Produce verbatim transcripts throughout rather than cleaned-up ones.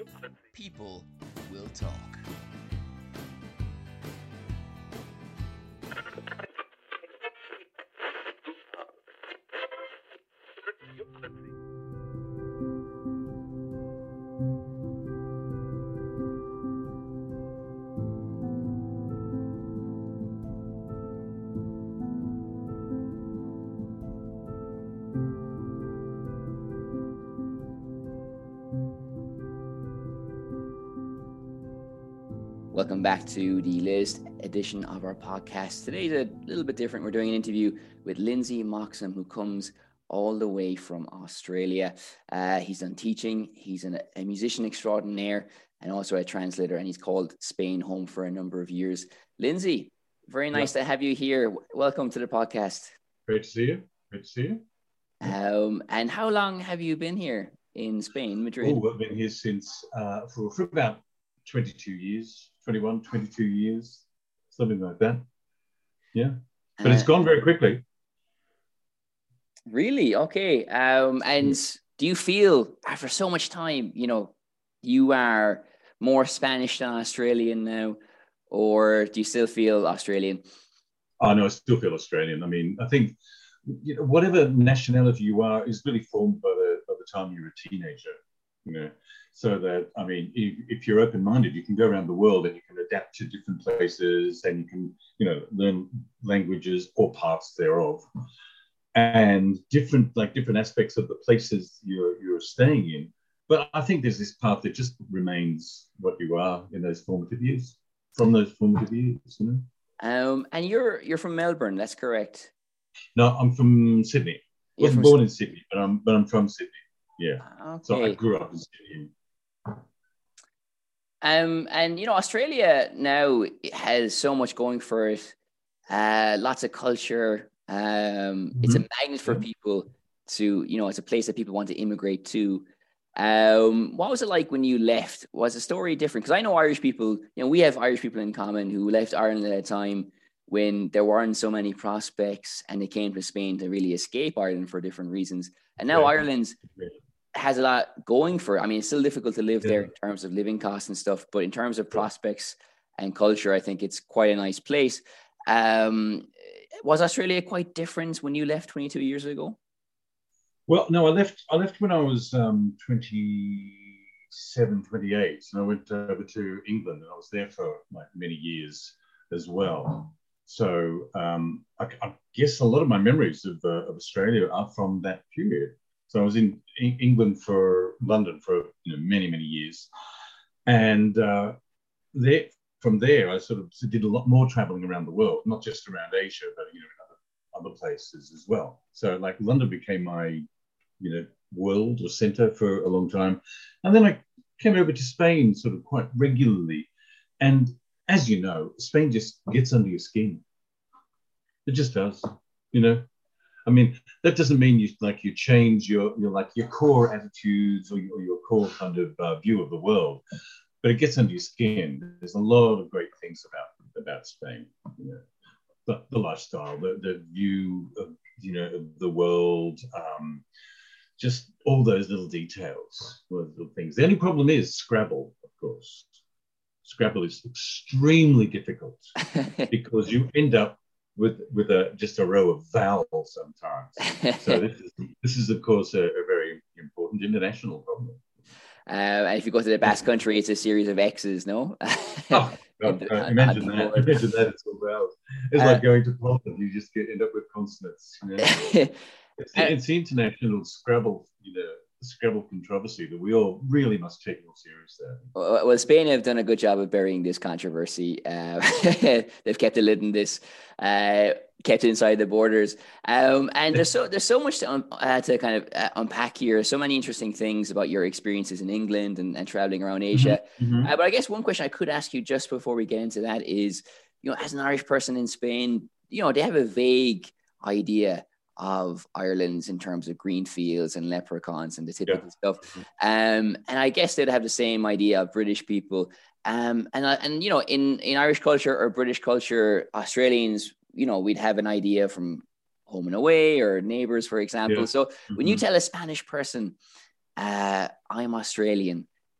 People will talk. Welcome back to the latest edition of our podcast. Today's a little bit different. We're doing an interview with Lindsay Moxham, who comes all the way from Australia. Uh, he's done teaching, he's an, a musician extraordinaire, and also a translator, and he's called Spain home for a number of years. Lindsay, very nice yep. to have you here. Welcome to the podcast. Great to see you. Great to see you. Um, and how long have you been here in Spain, Madrid? Oh, I've been here since uh, for, for about twenty-two years. twenty-one, twenty-two years, something like that. Yeah, but uh, it's gone very quickly. Really? Okay. Um, and yeah. do you feel after so much time, you know, you are more Spanish than Australian now, or do you still feel Australian? Oh, no, I still feel Australian. I mean, I think you know, whatever nationality you are is really formed by the, by the time you're a teenager, you know. So that, I mean, if, if you're open-minded, you can go around the world and you can adapt to different places and you can, you know, learn languages or parts thereof and different, like different aspects of the places you're, you're staying in. But I think there's this part that just remains what you are in those formative years, from those formative years, you know. Um, and you're you're from Melbourne, that's correct? No, I'm from Sydney. I wasn't born in Sydney, but I'm, but I'm from Sydney. Yeah. Okay. So I grew up in Sydney. Um, and, you know, Australia now has so much going for it. Uh, lots of culture. Um, mm-hmm. It's a magnet for yeah. people to, you know, it's a place that people want to immigrate to. Um, what was it like when you left? Was the story different? Because I know Irish people, you know, we have Irish people in common who left Ireland at a time when there weren't so many prospects and they came to Spain to really escape Ireland for different reasons. And now yeah. Ireland's yeah. has a lot going for it. I mean, it's still difficult to live yeah. there in terms of living costs and stuff, but in terms of prospects and culture, I think it's quite a nice place. Um, was Australia quite different when you left twenty-two years ago? Well, no, I left I left when I was um, twenty-seven, twenty-eight, and I went over to England, and I was there for like many years as well. So um, I, I guess a lot of my memories of, uh, of Australia are from that period. So I was in England for London for you know, many, many years. And uh, there, from there, I sort of did a lot more traveling around the world, not just around Asia, but you know, in other, other places as well. So like London became my, you know, world or center for a long time. And then I came over to Spain sort of quite regularly. And as you know, Spain just gets under your skin. It just does, you know. I mean, that doesn't mean you like you change your your like your core attitudes or your, or your core kind of uh, view of the world, but it gets under your skin. There's a lot of great things about about Spain, you know, the, the lifestyle, the the view of you know of the world, um, just all those little details, those little things. The only problem is Scrabble, of course. Scrabble is extremely difficult because you end up with with a just a row of vowels sometimes. So this is this is of course a, a very important international problem. Uh, and if you go to the Basque Country, it's a series of X's, no? oh, God, the, uh, imagine that. Board. Imagine that it's all vowels. It's uh, like going to Poland. You just get end up with consonants. You know? it's, the, it's the international Scrabble, you know. Scrabble controversy that we all really must take more seriously. Well, Spain have done a good job of burying this controversy. Uh, they've kept a lid on this, uh, kept it inside the borders. Um, and there's so there's so much to, un, uh, to kind of uh, unpack here. So many interesting things about your experiences in England and, and traveling around Asia. Mm-hmm. Mm-hmm. Uh, but I guess one question I could ask you just before we get into that is, you know, as an Irish person in Spain, you know, they have a vague idea of Ireland's in terms of green fields and leprechauns and the typical yeah. stuff. Um, and I guess they'd have the same idea of British people. Um, and, and, you know, in, in Irish culture or British culture, Australians, you know, we'd have an idea from Home and Away or Neighbours, for example. Yeah. So mm-hmm. when you tell a Spanish person, uh, I'm Australian,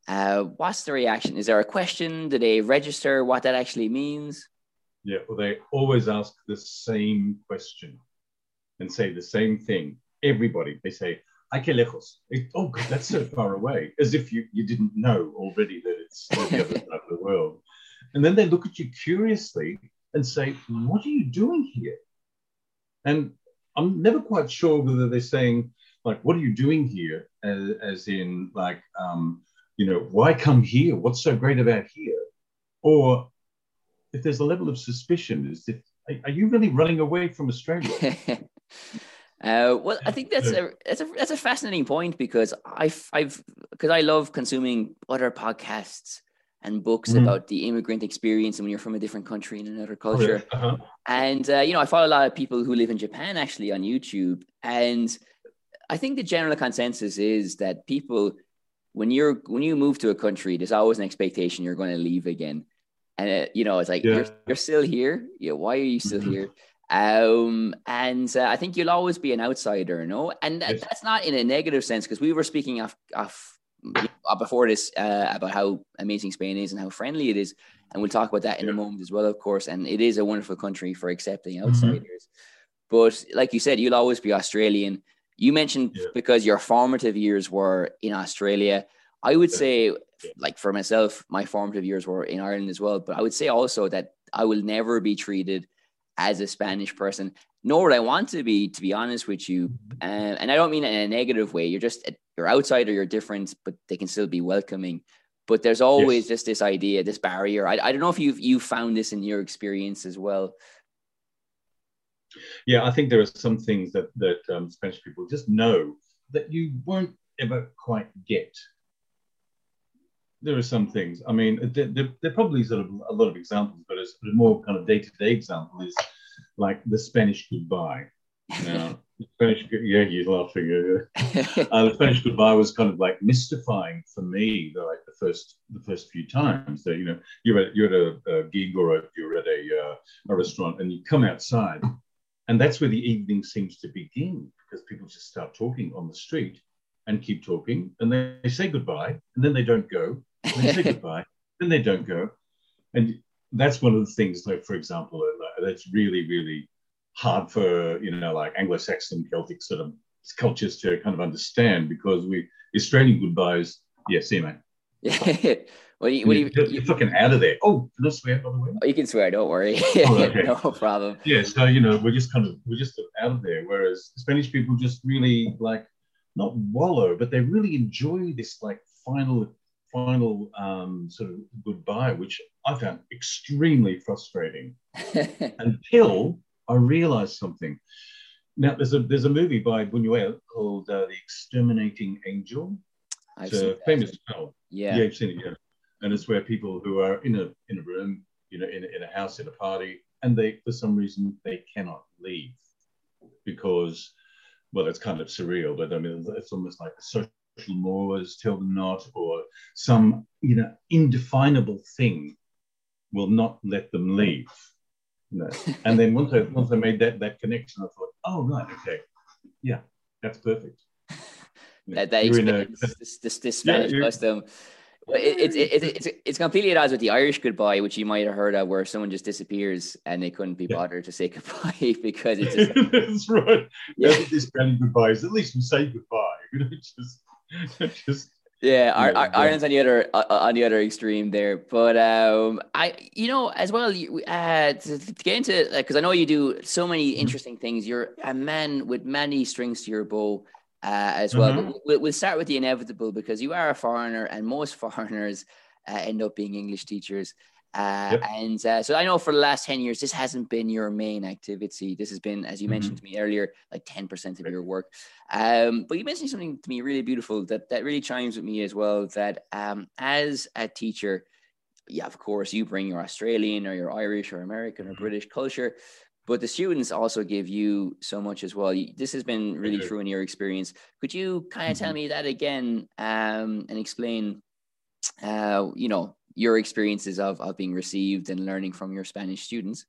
Uh, what's the reaction? Is there a question? Do they register what that actually means? Yeah, well, they always ask the same question and say the same thing. Everybody, they say, "Ay, que lejos." It, oh, God, that's so far away, as if you, you didn't know already that it's the other side of the world. And then they look at you curiously and say, "What are you doing here?" And I'm never quite sure whether they're saying, like, "What are you doing here?" As, as in, like, um, you know, why come here? What's so great about here? Or if there's a level of suspicion, is if, are you really running away from Australia? Uh, well, I think that's a that's a that's a fascinating point because I've I've because I love consuming other podcasts and books mm-hmm. about the immigrant experience and when you're from a different country in another culture. Oh, yeah. Uh-huh. And uh, you know, I follow a lot of people who live in Japan actually on YouTube, and I think the general consensus is that people, when you're when you move to a country, there's always an expectation you're going to leave again, and uh, you know, it's like yeah. you're you're still here. Yeah, why are you still mm-hmm. here? Um, and uh, I think you'll always be an outsider, no? And that, yes. that's not in a negative sense, because we were speaking of, of you know, before this uh, about how amazing Spain is and how friendly it is. And we'll talk about that in yeah. a moment as well, of course. And it is a wonderful country for accepting outsiders. Mm-hmm. But like you said, you'll always be Australian. You mentioned yeah. because your formative years were in Australia. I would yeah. say, yeah. like for myself, my formative years were in Ireland as well. But I would say also that I will never be treated as a Spanish person, nor would I want to be, to be honest with you. Um, and I don't mean it in a negative way. You're just, you're outsider, you're different, but they can still be welcoming. But there's always yes. just this idea, this barrier. I, I don't know if you've you found this in your experience as well. Yeah, I think there are some things that, that um, Spanish people just know that you won't ever quite get. There are some things. I mean, there, there, there are probably sort of a lot of examples, but it's a more kind of day-to-day example is like the Spanish goodbye. Now, the Spanish, yeah, you're laughing. Yeah. Uh, the Spanish goodbye was kind of like mystifying for me, like the first the first few times. So, you know, you're at you're at a, a gig or a, you're at a uh, a restaurant, and you come outside, and that's where the evening seems to begin because people just start talking on the street and keep talking, and they, they say goodbye, and then they don't go. And they say goodbye, then they don't go. And that's one of the things, like, for example, that's really, really hard for, you know, like Anglo-Saxon Celtic sort of cultures to kind of understand because we, Australian goodbyes, yeah, see you, mate. Yeah. Well, you, well, you, you're, you, you're fucking out of there. Oh, can I swear, by the way? Oh, you can swear, don't worry. Oh, okay. No problem. Yeah, so, you know, we're just kind of, we're just out of there. Whereas Spanish people just really, like, not wallow, but they really enjoy this, like, final final um, sort of goodbye, which I found extremely frustrating until I realized something. Now, there's a there's a movie by Buñuel called uh, The Exterminating Angel. I've it's a famous film. Yeah. Yeah, you've seen it, yeah. And it's where people who are in a in a room, you know, in a, in a house, in a party, and they, for some reason, they cannot leave because, well, it's kind of surreal, but I mean, it's almost like a social laws tell them not, or some, you know, indefinable thing will not let them leave. You know? And then once I once I made that that connection, I thought, oh right, okay, yeah, that's perfect. that that explains a, this, this this Spanish yeah, custom. Well, it, it, it, it, it's it's completely at odds with the Irish goodbye, which you might have heard of, where someone just disappears and they couldn't be bothered yeah. to say goodbye because it's just that's right. Yeah, that's this Spanish goodbye is at least we say goodbye. You know, just. Just, yeah, our, our, Ireland's on the other uh, on the other extreme there, but um, I you know as well you, uh, to, to get into because uh, I know you do so many interesting things. You're a man with many strings to your bow uh, as well. Mm-hmm. But we'll, we'll start with the inevitable because you are a foreigner, and most foreigners uh, end up being English teachers. Uh, yep. And uh, so I know for the last ten years, this hasn't been your main activity. This has been, as you mm-hmm. mentioned to me earlier, like ten percent of your work. Um, but you mentioned something to me really beautiful that, that really chimes with me as well, that um, as a teacher, yeah, of course, you bring your Australian or your Irish or American or mm-hmm. British culture, but the students also give you so much as well. This has been really true in your experience. Could you kind of mm-hmm. tell me that again um, and explain, uh, you know, your experiences of, of being received and learning from your Spanish students?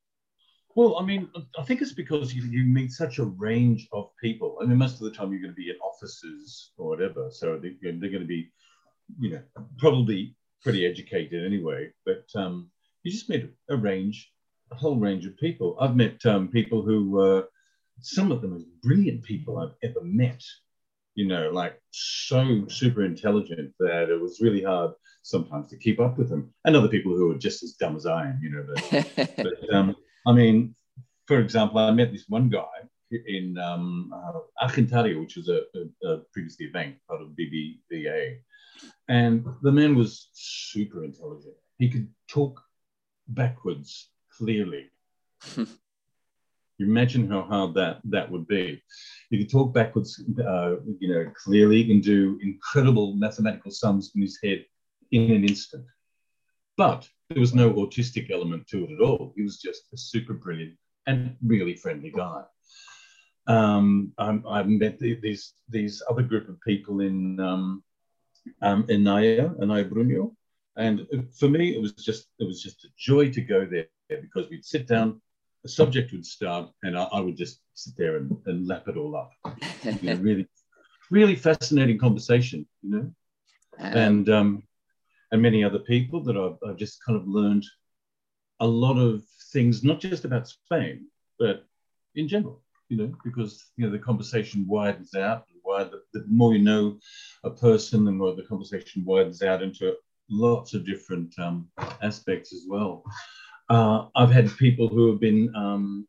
Well, I mean, I think it's because you, you meet such a range of people. I mean, most of the time you're going to be in offices or whatever. So they, they're going to be you know, probably pretty educated anyway, but um, you just met a range, a whole range of people. I've met um, people who were some of the most brilliant people I've ever met, you know, like so super intelligent that it was really hard sometimes to keep up with them. And other people who are just as dumb as I am, you know. But, but um, I mean, for example, I met this one guy in um, uh, Argentario, which was a, a, a previously a bank, part of B B V A. And the man was super intelligent. He could talk backwards clearly. You imagine how hard that, that would be. He could talk backwards, uh, you know, clearly. He can do incredible mathematical sums in his head in an instant. But there was no autistic element to it at all. He was just a super brilliant and really friendly guy. Um, I'm, I've met the, these these other group of people in um, um, in Naya, Naya Brunio, and for me, it was just it was just a joy to go there because we'd sit down, the subject would start, and I, I would just sit there and, and lap it all up. You know, really, really fascinating conversation. You know, um, and um, and many other people that I've, I've just kind of learned a lot of things, not just about Spain, but in general. You know, because you know the conversation widens out. Wide, the, the more you know a person, the more the conversation widens out into lots of different um, aspects as well. Uh, I've had people who have been um,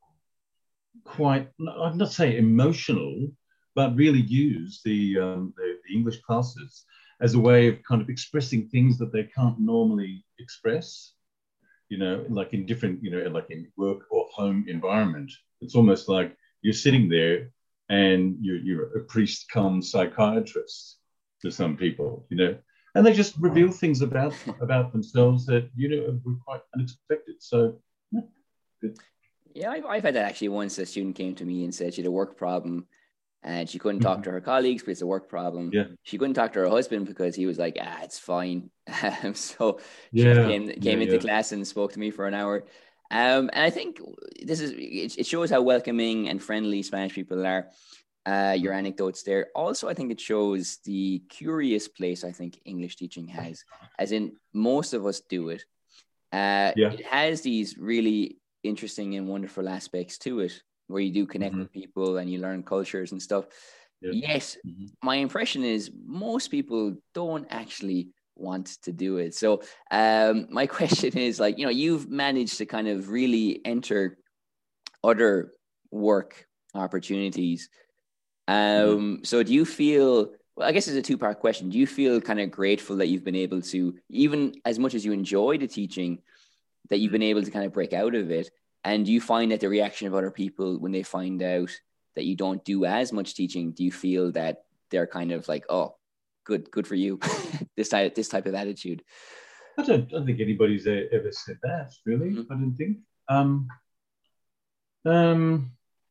quite, I'm not saying emotional, but really use the, um, the the English classes as a way of kind of expressing things that they can't normally express. You know, like in different, you know, like in work or home environment. It's almost like you're sitting there and you're, you're a priest come psychiatrist to some people, you know, and they just reveal things about about themselves that, you know, were quite unexpected. So, yeah, good. Yeah, I've, I've had that actually once. A student came to me and said she had a work problem and she couldn't talk to her colleagues because it's a work problem. Yeah. She couldn't talk to her husband because he was like, ah, it's fine. So she Yeah. came came yeah, into yeah. class and spoke to me for an hour. Um, and I think this is it, it shows how welcoming and friendly Spanish people are. Uh, your anecdotes there. Also, I think it shows the curious place I think English teaching has, as in most of us do it. Uh, Yeah. It has these really interesting and wonderful aspects to it, where you do connect Mhm. with people and you learn cultures and stuff. Yeah. Yet, Mhm. my impression is most people don't actually want to do it. So, um, my question is, like, you know, you've managed to kind of really enter other work opportunities. Mhm. Um, so do you feel, well, I guess it's a two part question. Do you feel kind of grateful that you've been able to, even as much as you enjoy the teaching, that you've been able to kind of break out of it? And do you find that the reaction of other people when they find out that you don't do as much teaching, do you feel that they're kind of like, oh, good, good for you, this type, this type of attitude? I don't, I don't think anybody's e- ever said that, really. Mm-hmm. I don't think. Um, um,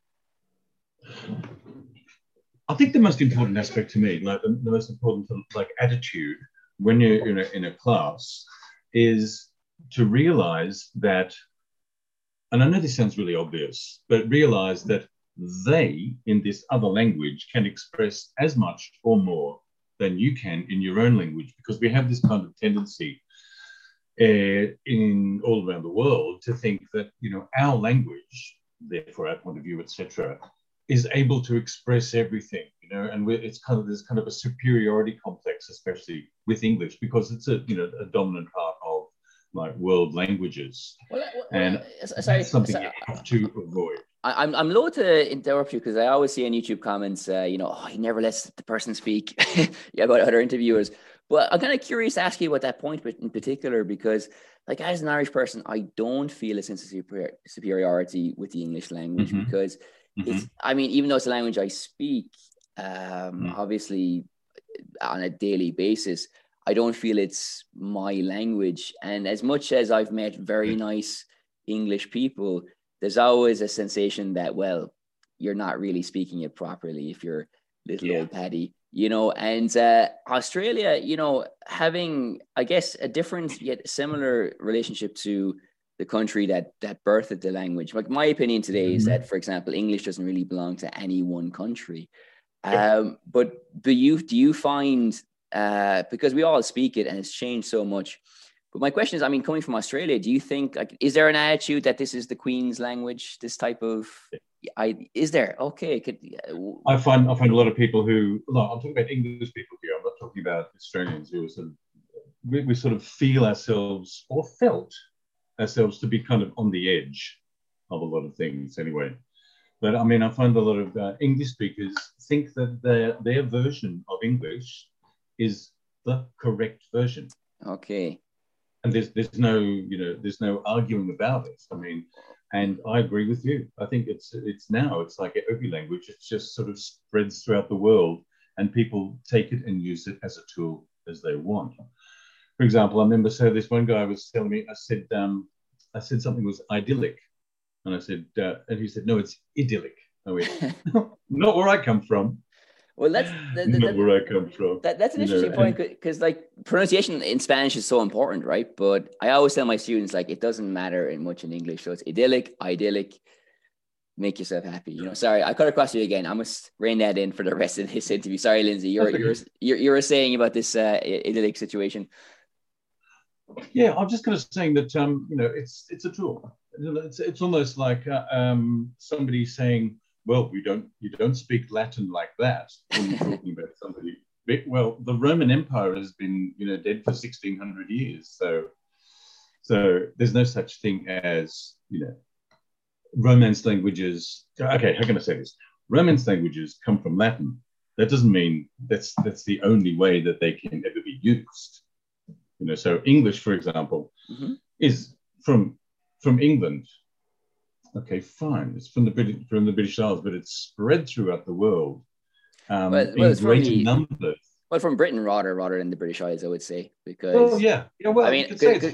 I think the most important aspect to me, like the, the most important like attitude when you're in a, in a class, is to realize that, and I know this sounds really obvious, but realize that they in this other language can express as much or more than you can in your own language, because we have this kind of tendency uh, in all around the world to think that, you know, our language, therefore our point of view, et cetera, is able to express everything, you know, and we're, it's kind of there's kind of a superiority complex, especially with English, because it's a, you know, a dominant part of like world languages, Well, well, and well, sorry, that's something sorry, you have to avoid. I, I'm I'm loath to interrupt you because I always see in YouTube comments, uh, you know, oh, he never lets the person speak about other interviewers. But I'm kind of curious to ask you about that point in particular, because, like, as an Irish person, I don't feel a sense of superior, superiority with the English language Mm-hmm. because Mm-hmm. it's, I mean, even though it's a language I speak, um, Mm-hmm. obviously on a daily basis, I don't feel it's my language. And as much as I've met very Yeah. nice English people, there's always a sensation that, well, you're not really speaking it properly if you're little Yeah. old Paddy, you know. And uh, Australia, you know, having, I guess, a different yet similar relationship to the country that that birthed the language. Like, my opinion today is that, for example, English doesn't really belong to any one country. Yeah. Um, but do you do you find uh, because we all speak it and it's changed so much. But my question is, I mean, coming from Australia, do you think, like, is there an attitude that this is the Queen's language, this type of, I, is there? Okay. Could, I find I find a lot of people who, no, I'm talking about English people here. I'm not talking about Australians who are sort of, we, we sort of feel ourselves or felt ourselves to be kind of on the edge of a lot of things anyway. But I mean, I find a lot of uh, English speakers think that their their version of English is the correct version. Okay. And there's there's no, you know, there's no arguing about it. I mean, and I agree with you. I think it's it's now, it's like every language, it just sort of spreads throughout the world and people take it and use it as a tool as they want. For example, I remember, so this one guy was telling me, I said, um, I said something was idyllic. And I said, uh, and he said, no, it's idyllic. I went, not where I come from. Well, that's that, that, not where I come from. That, that's an you interesting know, point, because like pronunciation in Spanish is so important, right? But I always tell my students, like, it doesn't matter in much in English. So it's idyllic, idyllic, make yourself happy. You know, sorry, I cut across you again. I must rein that in for the rest of this interview. Sorry, Lindsay, you're you're you're, you're saying about this uh, idyllic situation. Yeah, I'm just kind of saying that um, you know, it's it's a tool. It's it's almost like uh, um, somebody saying, well, we don't, you don't speak Latin like that when you're talking about somebody. Well, the Roman Empire has been, you know, dead for sixteen hundred years. So, so there's no such thing as, you know, Romance languages. Okay, how can I say this? Romance languages come from Latin. That doesn't mean that's that's the only way that they can ever be used. You know, so English, for example, mm-hmm. is from from England. Okay, fine. It's from the British from the British Isles, but it's spread throughout the world um, well, well, in greater the, numbers. Well, from Britain rather rather than the British Isles, I would say, because. Well, yeah, yeah. Well, I mean,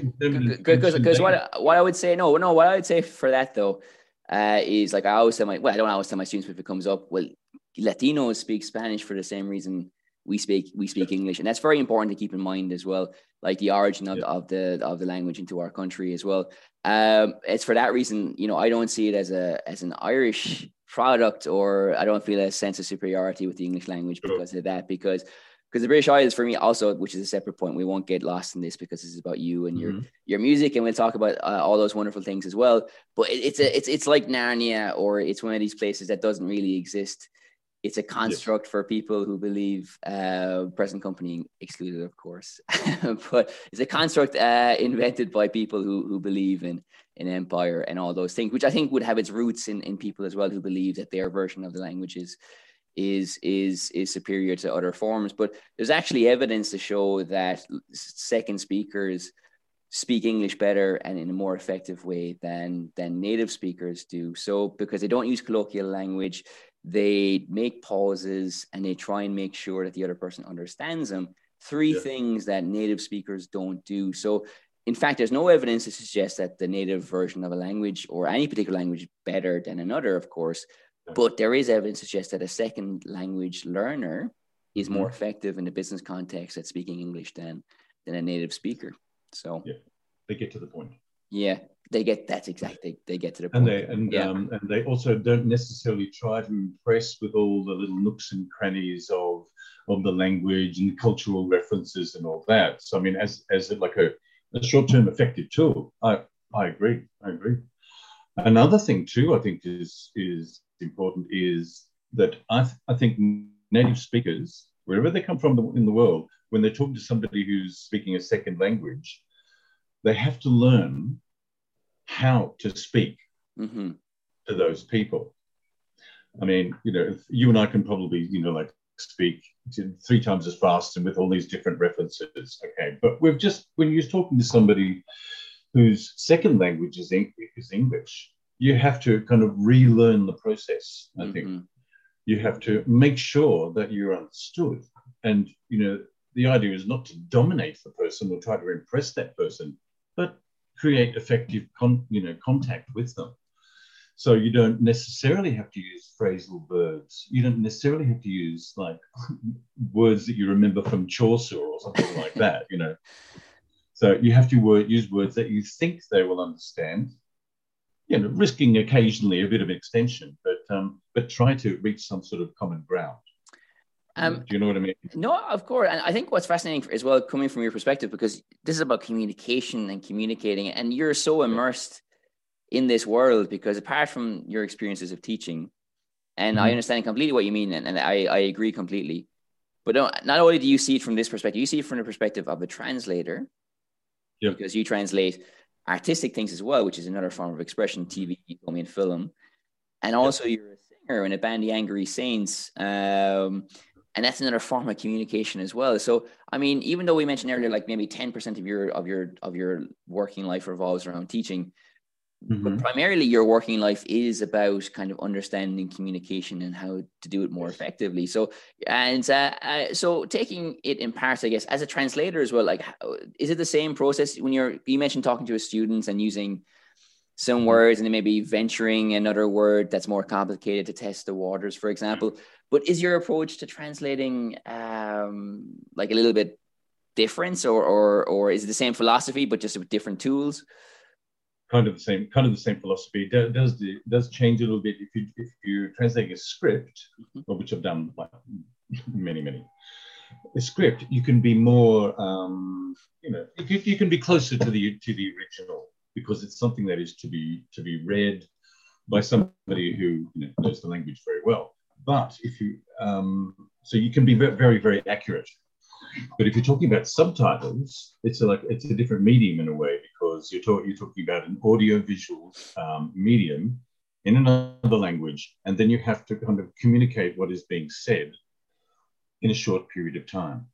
because what what I would say, no, no, what I would say for that though, uh, is like I always tell my, well, I don't always tell my students if it comes up. Well, Latinos speak Spanish for the same reason we speak we speak English, and that's very important to keep in mind as well, like the origin of, yeah. of the of the language into our country as well. Um, it's for that reason, you know, I don't see it as a as an Irish product, or I don't feel a sense of superiority with the English language because sure. of that. Because because the British Isles for me also, which is a separate point, we won't get lost in this because this is about you and mm-hmm. your your music, and we'll talk about uh, all those wonderful things as well. But it, it's a it's it's like Narnia, or it's one of these places that doesn't really exist. It's a construct yes. for people who believe, uh, present company excluded, of course, but it's a construct uh, invented by people who who believe in in empire and all those things, which I think would have its roots in, in people as well who believe that their version of the language is is is is superior to other forms. But there's actually evidence to show that second speakers speak English better and in a more effective way than than native speakers do. So because they don't use colloquial language, they make pauses and they try and make sure that the other person understands them. Three yeah. things that native speakers don't do. So in fact, there's no evidence to suggest that the native version of a language or any particular language is better than another, of course, yeah. but there is evidence to suggest that a second language learner is mm-hmm. more effective in the business context at speaking English than, than a native speaker. So yeah, they get to the point. Yeah, they get that's exactly they get to the and point. They, and yeah. um, and they also don't necessarily try to impress with all the little nooks and crannies of of the language and cultural references and all that. So I mean, as as like a, a short-term effective tool, I I agree. I agree. Another thing too, I think is is important is that I th- I think native speakers, wherever they come from in the world, when they talk to somebody who's speaking a second language, they have to learn how to speak mm-hmm. to those people. I mean, you know, if you and I can probably, you know, like speak three times as fast and with all these different references. Okay, but we've just, when you're talking to somebody whose second language is, is English, you have to kind of relearn the process, I mm-hmm. think. You have to make sure that you're understood. And, you know, the idea is not to dominate the person or try to impress that person, but create effective con- you know, contact with them. So you don't necessarily have to use phrasal verbs. You don't necessarily have to use like words that you remember from Chaucer or something like that, you know. So you have to word, use words that you think they will understand, you know, risking occasionally a bit of extension, but um, but try to reach some sort of common ground. Um, Do you know what I mean? No, of course. And I think what's fascinating as well, coming from your perspective, because this is about communication and communicating, and you're so immersed in this world, because apart from your experiences of teaching, and mm-hmm. I understand completely what you mean, and, and I, I agree completely. But no, not only do you see it from this perspective, you see it from the perspective of a translator, yep. because you translate artistic things as well, which is another form of expression, T V, film, and film. And also yep. you're a singer in a band, the Angry Saints. Um, and that's another form of communication as well. So, I mean, even though we mentioned earlier, like maybe ten percent of your, of your, of your working life revolves around teaching, mm-hmm. but primarily your working life is about kind of understanding communication and how to do it more effectively. So, and uh, uh, so taking it in parts, I guess, as a translator as well, like, how, is it the same process when you're, you mentioned talking to a student and using some mm-hmm. words and then maybe venturing another word that's more complicated to test the waters, for example. But is your approach to translating um, like a little bit different, or, or, or is it the same philosophy, but just with different tools? Kind of the same, kind of the same philosophy. It does it does change a little bit if you if you're translating a script, mm-hmm. which I've done like many many. A script, you can be more, um, you know, you, you can be closer to the to the original, because it's something that is to be to be read by somebody who, you know, knows the language very well. But if you, um, so you can be very, very accurate. But if you're talking about subtitles, it's a, like it's a different medium in a way, because you're, talk, you're talking about an audio-visual um, medium in another language, and then you have to kind of communicate what is being said in a short period of time.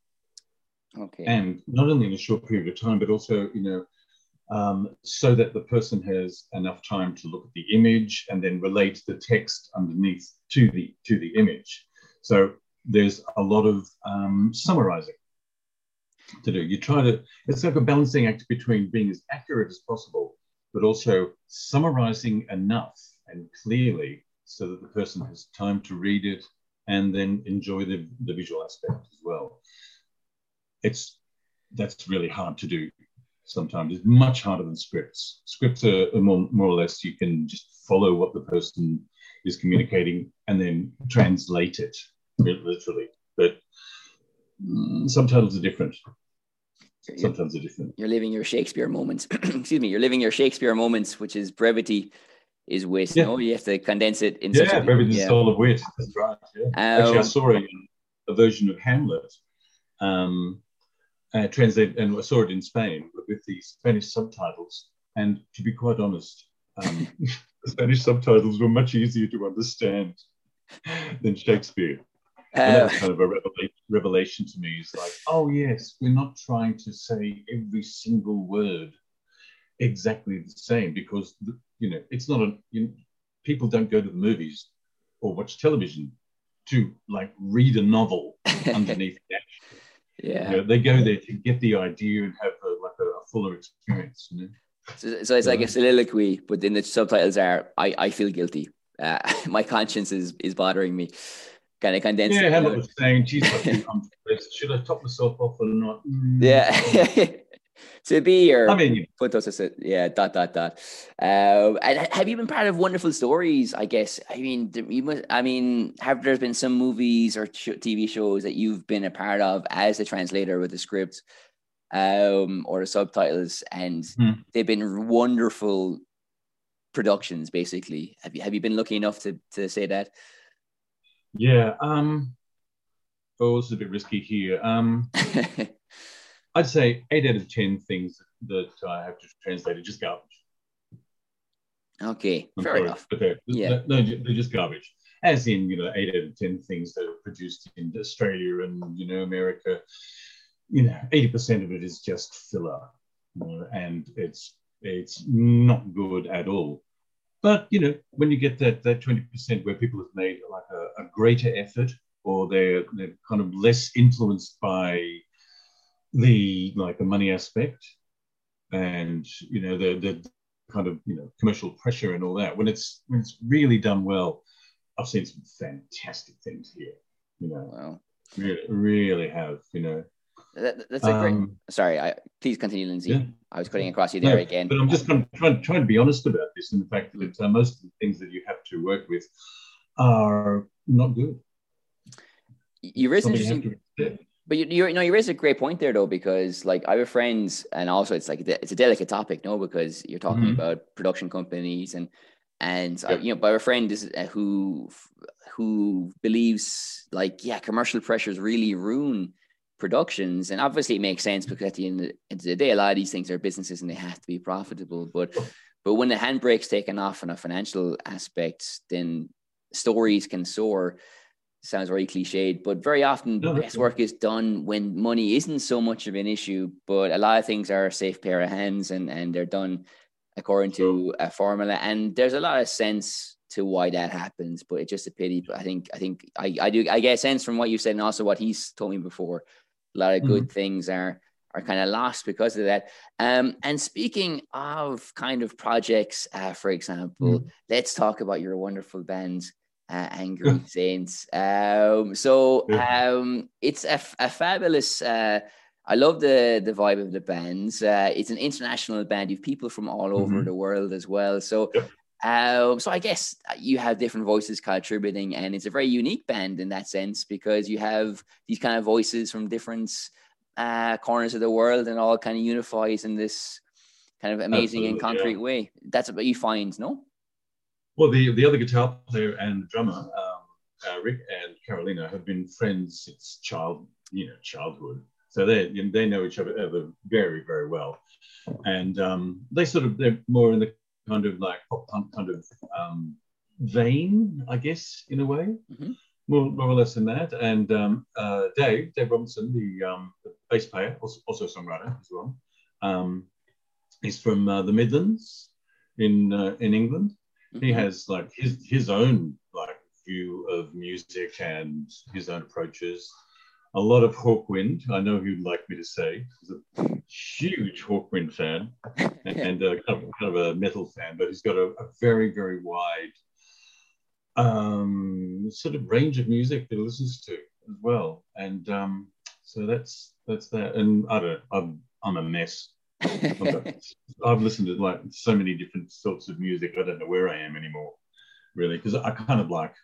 Okay. And not only in a short period of time, but also, you know, Um, so that the person has enough time to look at the image and then relate the text underneath to the to the image. So there's a lot of um, summarizing to do. You try to, it's like a balancing act between being as accurate as possible, but also summarizing enough and clearly so that the person has time to read it and then enjoy the, the visual aspect as well. It's, that's really hard to do. Sometimes it's much harder than scripts. Scripts are, are more, more or less, you can just follow what the person is communicating and then translate it literally. But mm, subtitles are different. Sometimes they're different. You're living your Shakespeare moments. Excuse me. You're living your Shakespeare moments, which is brevity is wit. Yeah. No, you have to condense it in. Yeah, such a, brevity is yeah. the soul of wit. That's right. Yeah. Um, Actually, I saw a, a version of Hamlet. Um, Uh, translate, and I saw it in Spain with the Spanish subtitles. And to be quite honest, um, the Spanish subtitles were much easier to understand than Shakespeare. Uh, and that was kind of a revelation, revelation to me. It's like, oh yes, we're not trying to say every single word exactly the same, because you know it's not a. You know, people don't go to the movies or watch television to like read a novel underneath the action. Yeah, you know, they go there to get the idea and have a, like a, a fuller experience. You know? So, so it's like a soliloquy, but then the subtitles are, "I, I feel guilty. Uh, my conscience is is bothering me." Kind of condensed. Yeah, Hamlet was saying, "Geez, should I top myself off or not?" Mm. Yeah. To be your, I mean, put those, yeah, dot dot dot. Uh, and have you been part of wonderful stories? I guess. I mean, you must. I mean, have there been some movies or T V shows that you've been a part of as a translator with the script, um, or the subtitles, and hmm. they've been wonderful productions? Basically, have you have you been lucky enough to to say that? Yeah. Um. Oh, this is a bit risky here. Um. I'd say eight out of ten things that I have to translate are just garbage. Okay, I'm fair sorry, enough. But they're, yeah. no, they're just garbage. As in, you know, eight out of ten things that are produced in Australia and, you know, America, you know, eighty percent of it is just filler, you know, and it's it's not good at all. But, you know, when you get that that twenty percent where people have made like a, a greater effort, or they're, they're kind of less influenced by the like the money aspect and, you know, the the kind of, you know, commercial pressure and all that, when it's when it's really done well, I've seen some fantastic things here, you know. Wow. Really, really have, you know. That, that's a great. Um, sorry, I please continue, Lindsay. Yeah. I was cutting across you there no, again. But I'm just kind of trying, trying to be honest about this, and the fact that uh, most of the things that you have to work with are not good. you raise an Something has interesting, to be. but you, you know, you raise a great point there though, because like I have friends, and also it's like it's a delicate topic, no, because you're talking Mm-hmm. about production companies and and uh, Yep. you know, but I have a friend is, uh, who who believes like yeah, commercial pressures really ruin productions, and obviously it makes sense because at the end of, end of the day, a lot of these things are businesses and they have to be profitable. But but when the handbrake's taken off on a financial aspect, then stories can soar. Sounds very cliched, but very often the No, best that's work is done when money isn't so much of an issue, but a lot of things are a safe pair of hands, and, and they're done according so. to a formula. And there's a lot of sense to why that happens, but it's just a pity. But I think, I think I, I do, I get a sense from what you said and also what he's told me before. A lot of Mm-hmm. good things are, are kind of lost because of that. Um, and speaking of kind of projects, uh, for example, Mm-hmm. let's talk about your wonderful band, uh, Angry Saints. Um, so um, it's a, a fabulous. Uh, I love the the vibe of the bands. Uh, it's an international band. You've people from all over Mm-hmm. the world as well. So. Yep. Um, so I guess you have different voices contributing, and it's a very unique band in that sense because you have these kind of voices from different uh, corners of the world, and all kind of unifies in this kind of amazing and Absolutely, concrete yeah. way. That's what you find, no? Well, the the other guitar player and drummer, um, uh, Rick and Carolina, have been friends since child, you know, childhood. So they they know each other very very well, and um, they sort of they're more in the kind of like pop punk kind of um, vein, I guess, in a way, Mm-hmm. more, more or less than that. And um, uh, Dave, Dave Robinson, the, um, the bass player, also, also a songwriter as well. Um, he's from uh, the Midlands in uh, in England. Mm-hmm. He has like his his own like view of music and his own approaches. A lot of Hawkwind. I know he'd like me to say. He's a huge Hawkwind fan and uh, kind, of, kind of a metal fan, but he's got a, a very, very wide um, sort of range of music that he listens to as well. And um, so that's that's that. And I don't know, I'm, I'm a mess. I'm, I've listened to like so many different sorts of music. I don't know where I am anymore, really, because I kind of like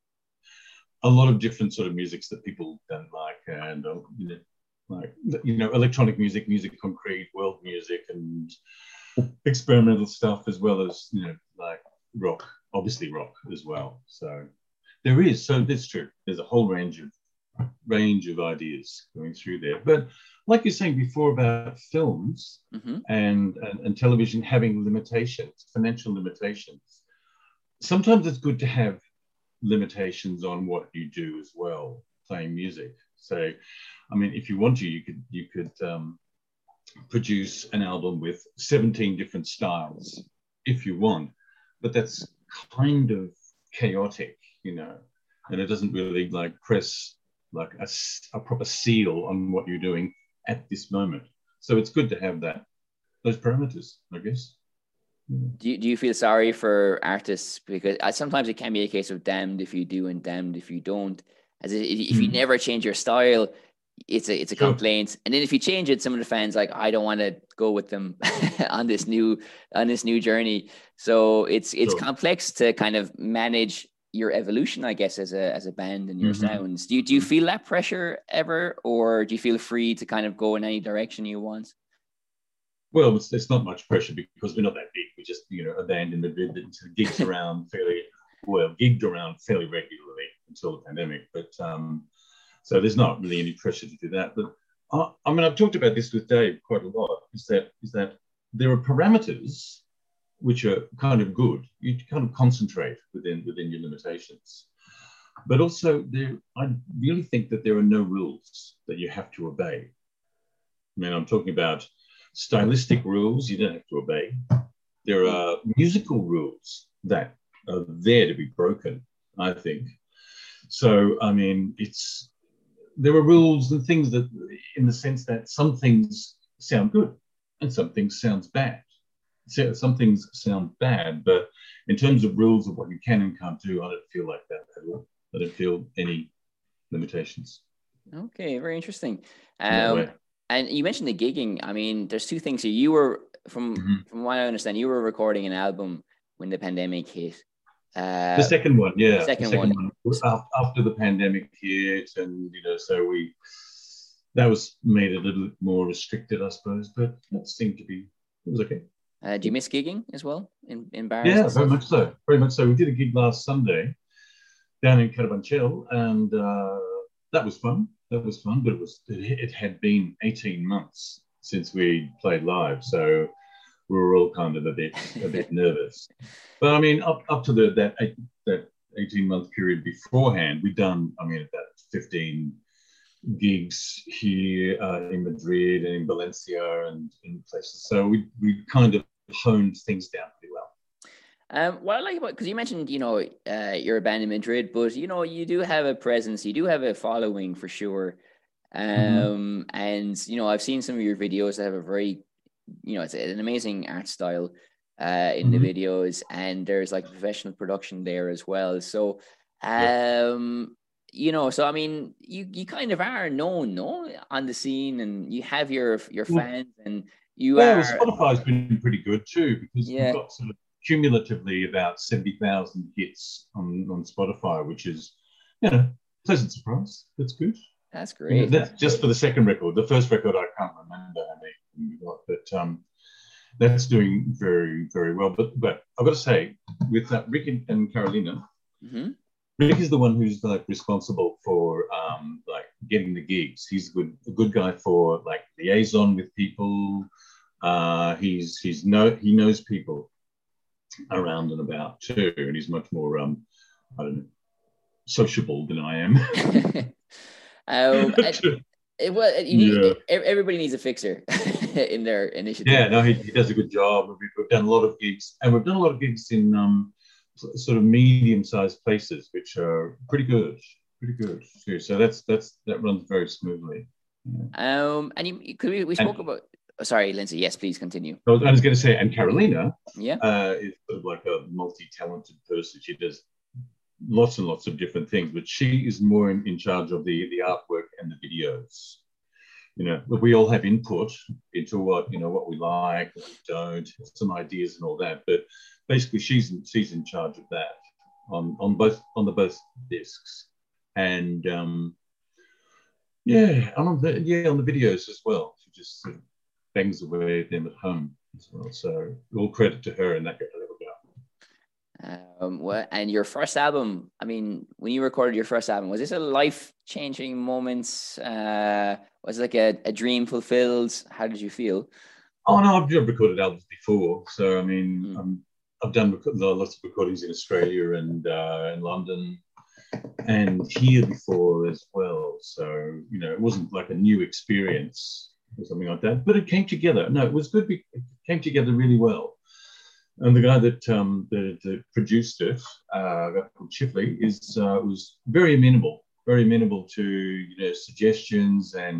a lot of different sort of musics that people don't like, and uh, you know, like you know, electronic music, music concrete, world music, and experimental stuff, as well as you know, like rock, obviously rock as well. So there is, so that's true. There's a whole range of range of ideas going through there. But like you're saying before about films mm-hmm. and, and and television having limitations, financial limitations, sometimes it's good to have limitations on what you do as well, playing music. So, I mean, if you want to, you could you could um, produce an album with seventeen different styles if you want, but that's kind of chaotic, you know, and it doesn't really like press like a, a proper seal on what you're doing at this moment. So it's good to have that those parameters, I guess. Do you, do you feel sorry for artists? Because uh, sometimes it can be a case of damned if you do and damned if you don't. As if, if you Mm. never change your style, it's a it's a Sure. complaint. And then if you change it, some of the fans like, I don't want to go with them on this new on this new journey. So it's it's Sure. complex to kind of manage your evolution, I guess, as a as a band and your Mm-hmm. sounds. Do you do you feel that pressure ever, or do you feel free to kind of go in any direction you want? Well, it's, it's not much pressure because we're not that big. We just, you know, a band in Madrid that gigs around fairly, well, gigged around fairly regularly until the pandemic. But um, so there's not really any pressure to do that. But I, I mean, I've talked about this with Dave quite a lot. Is that is that there are parameters which are kind of good. You kind of concentrate within within your limitations. But also, there, I really think that there are no rules that you have to obey. I mean, I'm talking about stylistic rules you don't have to obey. There are musical rules that are there to be broken, I think. So, I mean, it's there are rules and things that, in the sense that some things sound good and some things sounds bad. So some things sound bad, but in terms of rules of what you can and can't do, I don't feel like that at all. I don't feel any limitations. Okay, very interesting. In that Um, way. and you mentioned the gigging. I mean, there's two things here. You were, from Mhm. from what I understand, you were recording an album when the pandemic hit. Uh, the second one, yeah, second the second one. one after, after the pandemic hit, and you know, so we that was made a little more restricted, I suppose, but that seemed to be it was okay. Uh, do you miss gigging as well in, in bars Yeah, and very stuff? much so, very much so. We did a gig last Sunday down in Carabanchel, and uh, that was fun. That was fun, but it was it, it had been eighteen months since we played live, so we were all kind of a bit a bit nervous. But I mean, up up to the that that eighteen month period beforehand, we'd done I mean about fifteen gigs here uh, in Madrid and in Valencia and in places. So we we kind of honed things down pretty well. Um, what I like about, because you mentioned, you know, uh, you're a band in Madrid, but you know, you do have a presence, you do have a following for sure. Mm-hmm. Um, and you know, I've seen some of your videos that have a very, you know, it's an amazing art style uh, in the Mm-hmm. videos, and there's like professional production there as well. So, Yeah. um, you know, so I mean, you you kind of are known, no, on the scene, and you have your your Well, fans, and you yeah, well, are, Spotify's been pretty good too because we've yeah, got sort of cumulatively about seventy thousand hits on, on Spotify, which is, you know, pleasant surprise. That's good. that's You know, great. that's just for the second record. The first record, I can't remember how many we got, but um, that's doing very, very well. But but I've got to say, with that, Rick and Carolina, Mm-hmm. Rick is the one who's like responsible for um, like getting the gigs. He's a good, a good guy for like liaison with people. Uh, he's he's no he knows people around and about too, and he's much more um, I don't know, sociable than I am. um, and it was you need Yeah. everybody needs a fixer in their initiative. Yeah, no, he, he does a good job. We've, we've done a lot of gigs, and we've done a lot of gigs in um, sort of medium-sized places, which are pretty good, pretty good too. So that's that's that runs very smoothly. Yeah. Um, and you, could we we spoke and, about? Oh, sorry, Lindsay. Yes, please continue. I was, I was going to say, and Carolina, yeah, uh, is sort of like a multi-talented person. She does lots and lots of different things, but she is more in, in charge of the the artwork and the videos. You know, we all have input into what you know what we like, what we don't, some ideas and all that. But basically, she's in, she's in charge of that on on both on the both discs, and um, yeah, on the yeah on the videos as well. She just sort of bangs away at them at home as well. So all credit to her in that regard. Um, what and your first album? I mean, when you recorded your first album, was this a life-changing moment? Uh, was it like a, a dream fulfilled? How did you feel? Oh no, I've recorded albums before, so I mean, Mm. um, I've done lots of recordings in Australia and uh, in London and here before as well. So you know, it wasn't like a new experience or something like that, but it came together. No, it was good. It came together really well. And the guy that um, that, that produced it, uh, called Chifley, is uh, was very amenable, very amenable to you know suggestions, and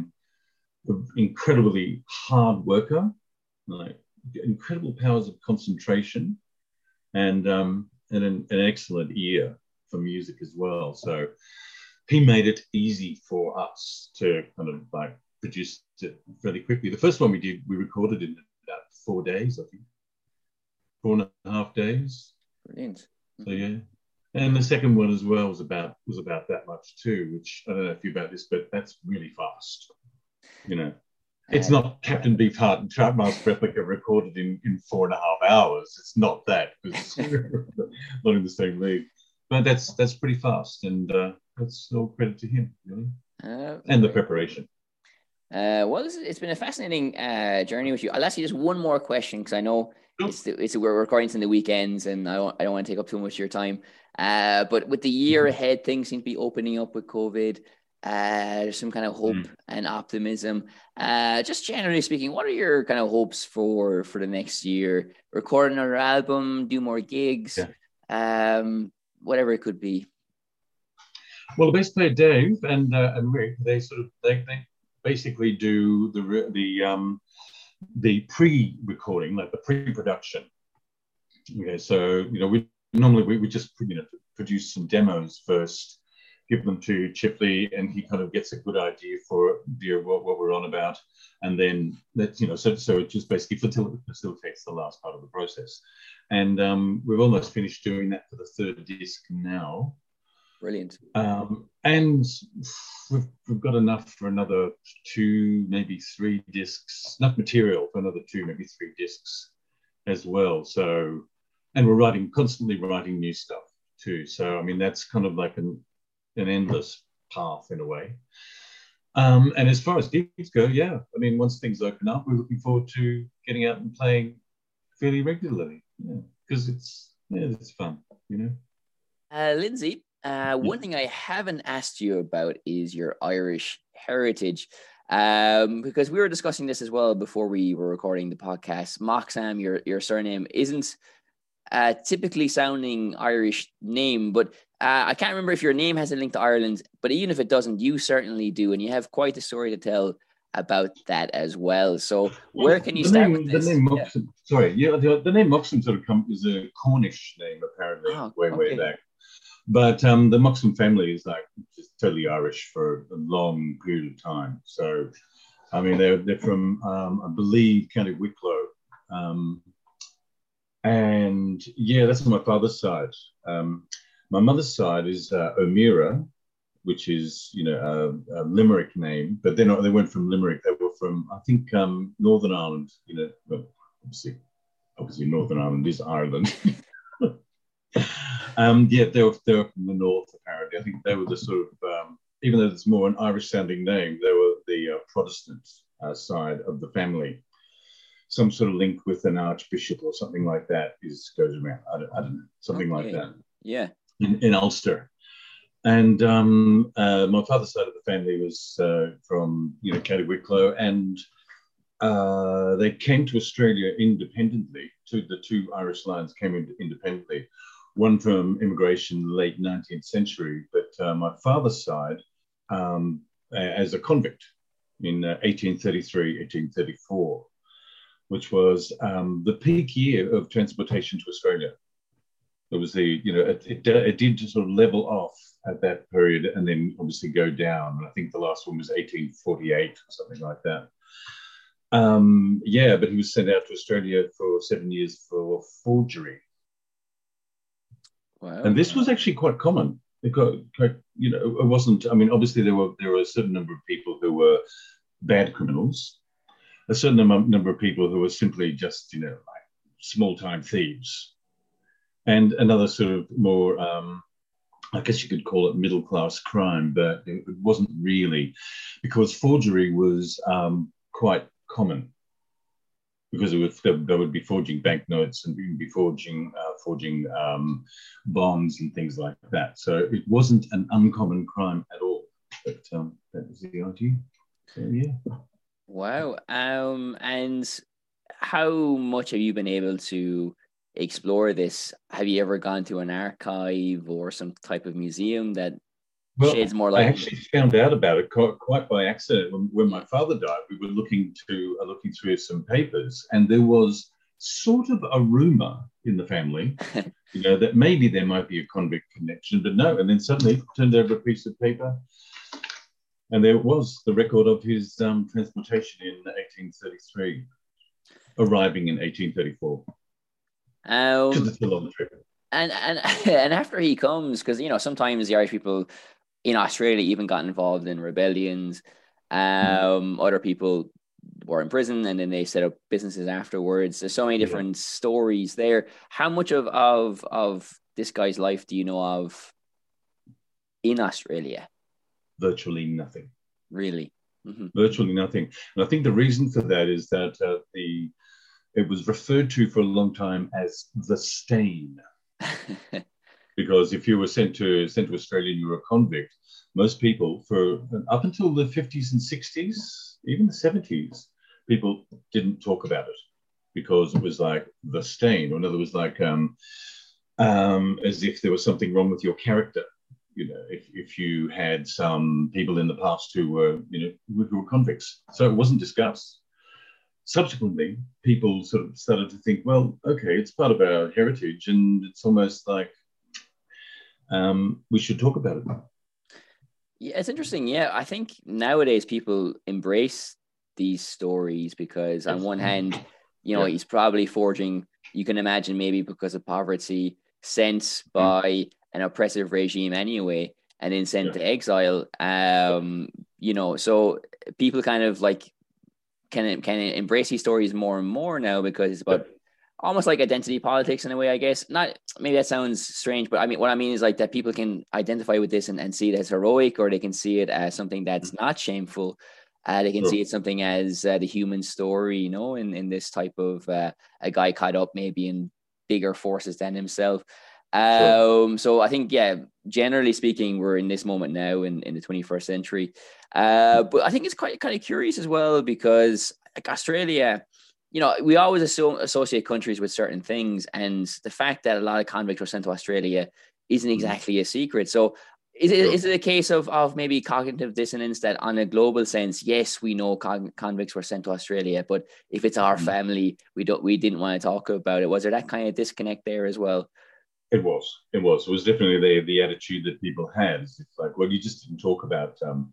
incredibly hard worker, like incredible powers of concentration, and um, and an, an excellent ear for music as well. So he made it easy for us to kind of like produce it fairly quickly. The first one we did, we recorded in about four days, I think. Four and a half days. Brilliant. So yeah, and the second one as well was about was about that much too. Which I don't know if you about this, but that's really fast. You know, it's uh, not Captain Beefheart and Troutmouse Replica recorded in, in four and a half hours. It's not that because not in the same league. But that's that's pretty fast, and uh, that's all credit to him, really, uh, and the preparation. Uh, well, it's, it's been a fascinating uh, journey with you. I'll ask you just one more question because I know it's the, it's we're recording in the weekends, and I don't I don't want to take up too much of your time. Uh, but with the year ahead, things seem to be opening up with COVID. Uh, there's some kind of hope mm. and optimism. Uh, just generally speaking, what are your kind of hopes for for the next year? Record another album, do more gigs, yeah. um, whatever it could be. Well, the bass player Dave and uh, and Rick, they sort of they they basically do the the um. the pre-recording, like the pre-production. Okay, so you know, we normally we, we just you know produce some demos first, give them to Chipley, and he kind of gets a good idea for dear what, what we're on about, and then that you know, so so it just basically facilitates the last part of the process, and um, we've almost finished doing that for the third disc now. Brilliant. Um, and we've, we've got enough for another two, maybe three discs, enough material for another two, maybe three discs as well. So, and we're writing, constantly writing new stuff too. So, I mean, that's kind of like an, an endless path in a way. Um, and as far as gigs go, yeah, I mean, once things open up, we're looking forward to getting out and playing fairly regularly. Yeah, because it's, yeah, it's fun, you know. Uh, Lindsay, Uh, one thing I haven't asked you about is your Irish heritage, um, because we were discussing this as well before we were recording the podcast. Moxham, your your surname isn't a typically sounding Irish name, but uh, I can't remember if your name has a link to Ireland. But even if it doesn't, you certainly do, and you have quite a story to tell about that as well. So where can you the start name, with this? The name Moxham, yeah. Sorry, yeah, the, the name Moxham sort of come, is a Cornish name apparently, oh, way okay. way back. But um, the Moxham family is like just totally Irish for a long period of time. So, I mean, they're they're from um, I believe County Wicklow, um, and yeah, that's on my father's side. Um, my mother's side is uh, O'Meara, which is you know a, a Limerick name, but they're not. They weren't from Limerick. They were from I think um, Northern Ireland. You know, well, obviously, obviously Northern Ireland is Ireland. Um, yeah, they were, they were from the north, apparently. I think they were the sort of, um, even though it's more an Irish-sounding name, they were the uh, Protestant uh, side of the family. Some sort of link with an archbishop or something like that is goes around. I don't, I don't know, something okay. like that. Yeah. In, in Ulster. And um, uh, my father's side of the family was uh, from, you know, County Wicklow, and uh, they came to Australia independently. To the two Irish lines came in independently. One from immigration late nineteenth century, but uh, my father's side um, as a convict in uh, eighteen thirty-three, eighteen thirty-four, which was um, the peak year of transportation to Australia. It was the, you know, it, it, it did sort of level off at that period and then obviously go down. I think the last one was eighteen forty-eight or something like that. Um, yeah, but he was sent out to Australia for seven years for forgery. Wow. And this was actually quite common because, you know, it wasn't, I mean, obviously there were there were a certain number of people who were bad criminals, a certain number of people who were simply just, you know, like small-time thieves, and another sort of more, um, I guess you could call it middle-class crime, but it wasn't really, because forgery was um, quite common. Because it would, they would be forging banknotes and be forging uh, forging um, bonds and things like that. So it wasn't an uncommon crime at all. But um, that was the idea. So yeah. Wow. Um, and how much have you been able to explore this? Have you ever gone to an archive or some type of museum that well, shades more like? I actually found out about it quite by accident. When, when my father died, we were looking to uh, looking through some papers, and there was sort of a rumor in the family, you know, that maybe there might be a convict connection, but no. And then suddenly turned over a piece of paper, and there it was, the record of his um, transportation in eighteen thirty-three, arriving in eighteen thirty-four. Um, because it's a long trip. And and and after he comes, because you know sometimes the Irish people in Australia even got involved in rebellions. Um, mm. Other people were in prison and then they set up businesses afterwards. There's so many different yeah. stories there. How much of, of of this guy's life do you know of in Australia? Virtually nothing. Really? Mm-hmm. Virtually nothing. And I think the reason for that is that uh, the it was referred to for a long time as the stain. Because if you were sent to sent to Australia and you were a convict, most people, for up until the fifties and sixties, even the seventies, people didn't talk about it because it was like the stain, or in other words, like um, um, as if there was something wrong with your character. You know, if, if you had some people in the past who were, you know, who were convicts, so it wasn't discussed. Subsequently, people sort of started to think, well, okay, it's part of our heritage, and it's almost like um, we should talk about it. Yeah, it's interesting. Yeah, I think nowadays people embrace these stories because, on Yes. one hand, you know, Yeah. he's probably forging, you can imagine, maybe because of poverty, sent Mm. by an oppressive regime anyway, and then sent Yeah. to exile. Um, you know, so people kind of like can can embrace these stories more and more now because it's Yeah. about almost like identity politics in a way, I guess. Not maybe that sounds strange, but I mean what I mean is like that people can identify with this and, and see it as heroic, or they can see it as something that's Mm. not shameful. Uh, they can Sure. see it something as uh, the human story, you know, in, in this type of uh, a guy caught up maybe in bigger forces than himself. Sure. Um, so I think, yeah, generally speaking, we're in this moment now in, in the twenty-first century. Uh, but I think it's quite kind of curious as well because like Australia, you know, we always assume, associate countries with certain things, and the fact that a lot of convicts were sent to Australia isn't Mm. exactly a secret. So, is it Sure. is it a case of of maybe cognitive dissonance that, on a global sense, yes, we know con- convicts were sent to Australia, but if it's our Mm. family, we don't we didn't want to talk about it. Was there that kind of disconnect there as well? It was. It was. It was definitely the the attitude that people had. It's like, well, you just didn't talk about, um,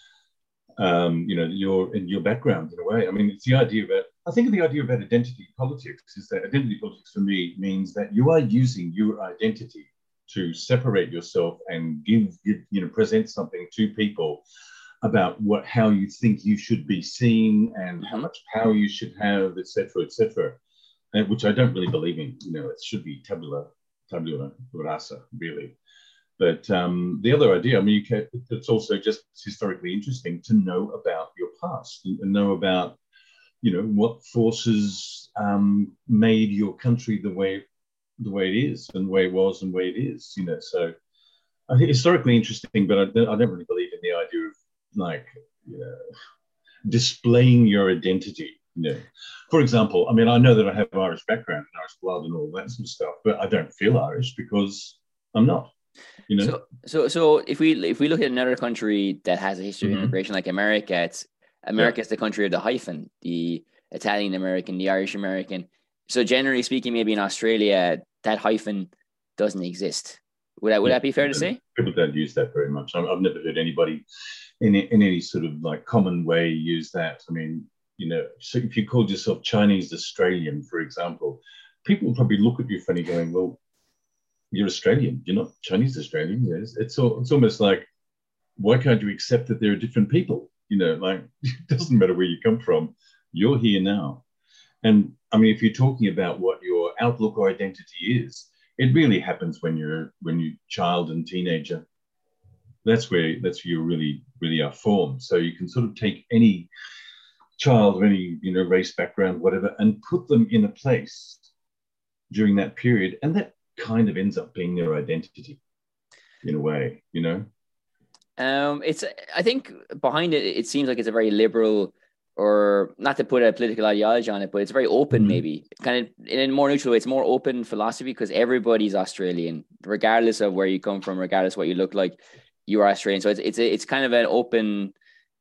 um, you know, your in your background in a way. I mean, it's the idea that I think the idea about identity politics is that identity politics for me means that you are using your identity to separate yourself and give, give you know, present something to people about what how you think you should be seen and how Mm-hmm. much power you should have, et cetera, et cetera. And which I don't really believe in. You know, it should be tabula tabula rasa, really. But um, the other idea, I mean, you can, it's also just historically interesting to know about your past and, and know about, you know, what forces um, made your country the way the way it is and the way it was and the way it is. You know, so I think historically interesting, but I don't, I don't really believe in the idea of like, you know, displaying your identity. You know, for example, I mean, I know that I have Irish background, Irish blood, and all that sort of stuff, but I don't feel Irish because I'm not. You know. So, so, so if we if we look at another country that has a history of Mm-hmm. immigration like America, it's Yeah. America is the country of the hyphen, the Italian American, the Irish American. So, generally speaking, maybe in Australia, that hyphen doesn't exist. Would that would Yeah. that be fair to And say? people don't use that very much. I've never heard anybody in in any sort of like common way use that. I mean, you know, so if you called yourself Chinese Australian, for example, people will probably look at you funny, going, "Well, you're Australian. You're not Chinese Australian." Yes, it's all, it's almost like, why can't you accept that there are different people? You know, like it doesn't matter where you come from. You're here now. And I mean, if you're talking about what your outlook or identity is, it really happens when you're when you're child and teenager. That's where that's where you really really are formed. So you can sort of take any child of any you know race, background, whatever, and put them in a place during that period, and that kind of ends up being their identity in a way. You know. Um, it's I think behind it, it seems like it's a very liberal, or not to put a political ideology on it, but it's very open, Mm-hmm. maybe kind of in a more neutral way. It's more open philosophy because everybody's Australian, regardless of where you come from, regardless what you look like, you are Australian. So it's it's a, it's kind of an open,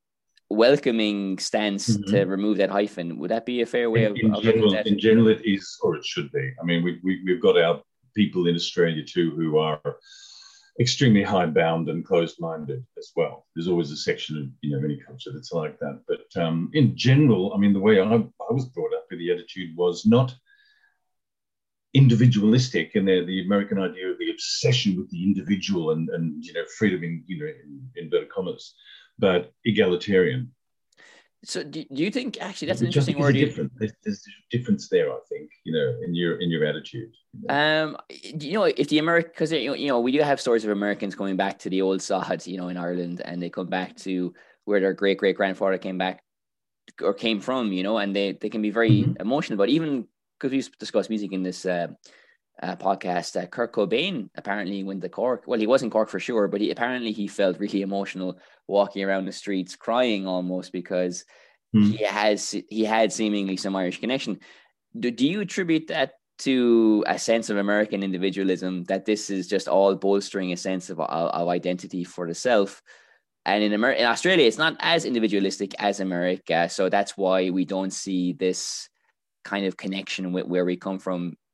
welcoming stance to Mm-hmm. remove that hyphen. Would that be a fair way In, of, in of looking general, at it? in general, it is, or it should be. I mean, we, we we've got our people in Australia too who are extremely hidebound and closed-minded as well. There's always a section of you know any culture that's like that. But um, in general, I mean, the way I, I was brought up, the attitude was not individualistic, and the, the American idea of the obsession with the individual and and you know freedom in you know in inverted commas, but egalitarian. So do, do you think actually that's an Which I interesting think is a word? You, different. There's, there's a difference there, I think, you know, in your in your attitude. You know? Um, you know, if the American, because you know, we do have stories of Americans coming back to the old sod, you know, in Ireland, and they come back to where their great great grandfather came back or came from, you know, and they they can be very Mm-hmm. emotional. But even because we've discussed music in this uh, uh, podcast, uh, Kurt Cobain apparently went to Cork. Well, he wasn't Cork for sure, but he apparently he felt really emotional walking around the streets, crying almost because he Mm-hmm. has he had seemingly some Irish connection. Do, do you attribute that to a sense of American individualism, that this is just all bolstering a sense of, of, of identity for the self? And in America, in Australia, it's not as individualistic as America, so that's why we don't see this kind of connection with where we come from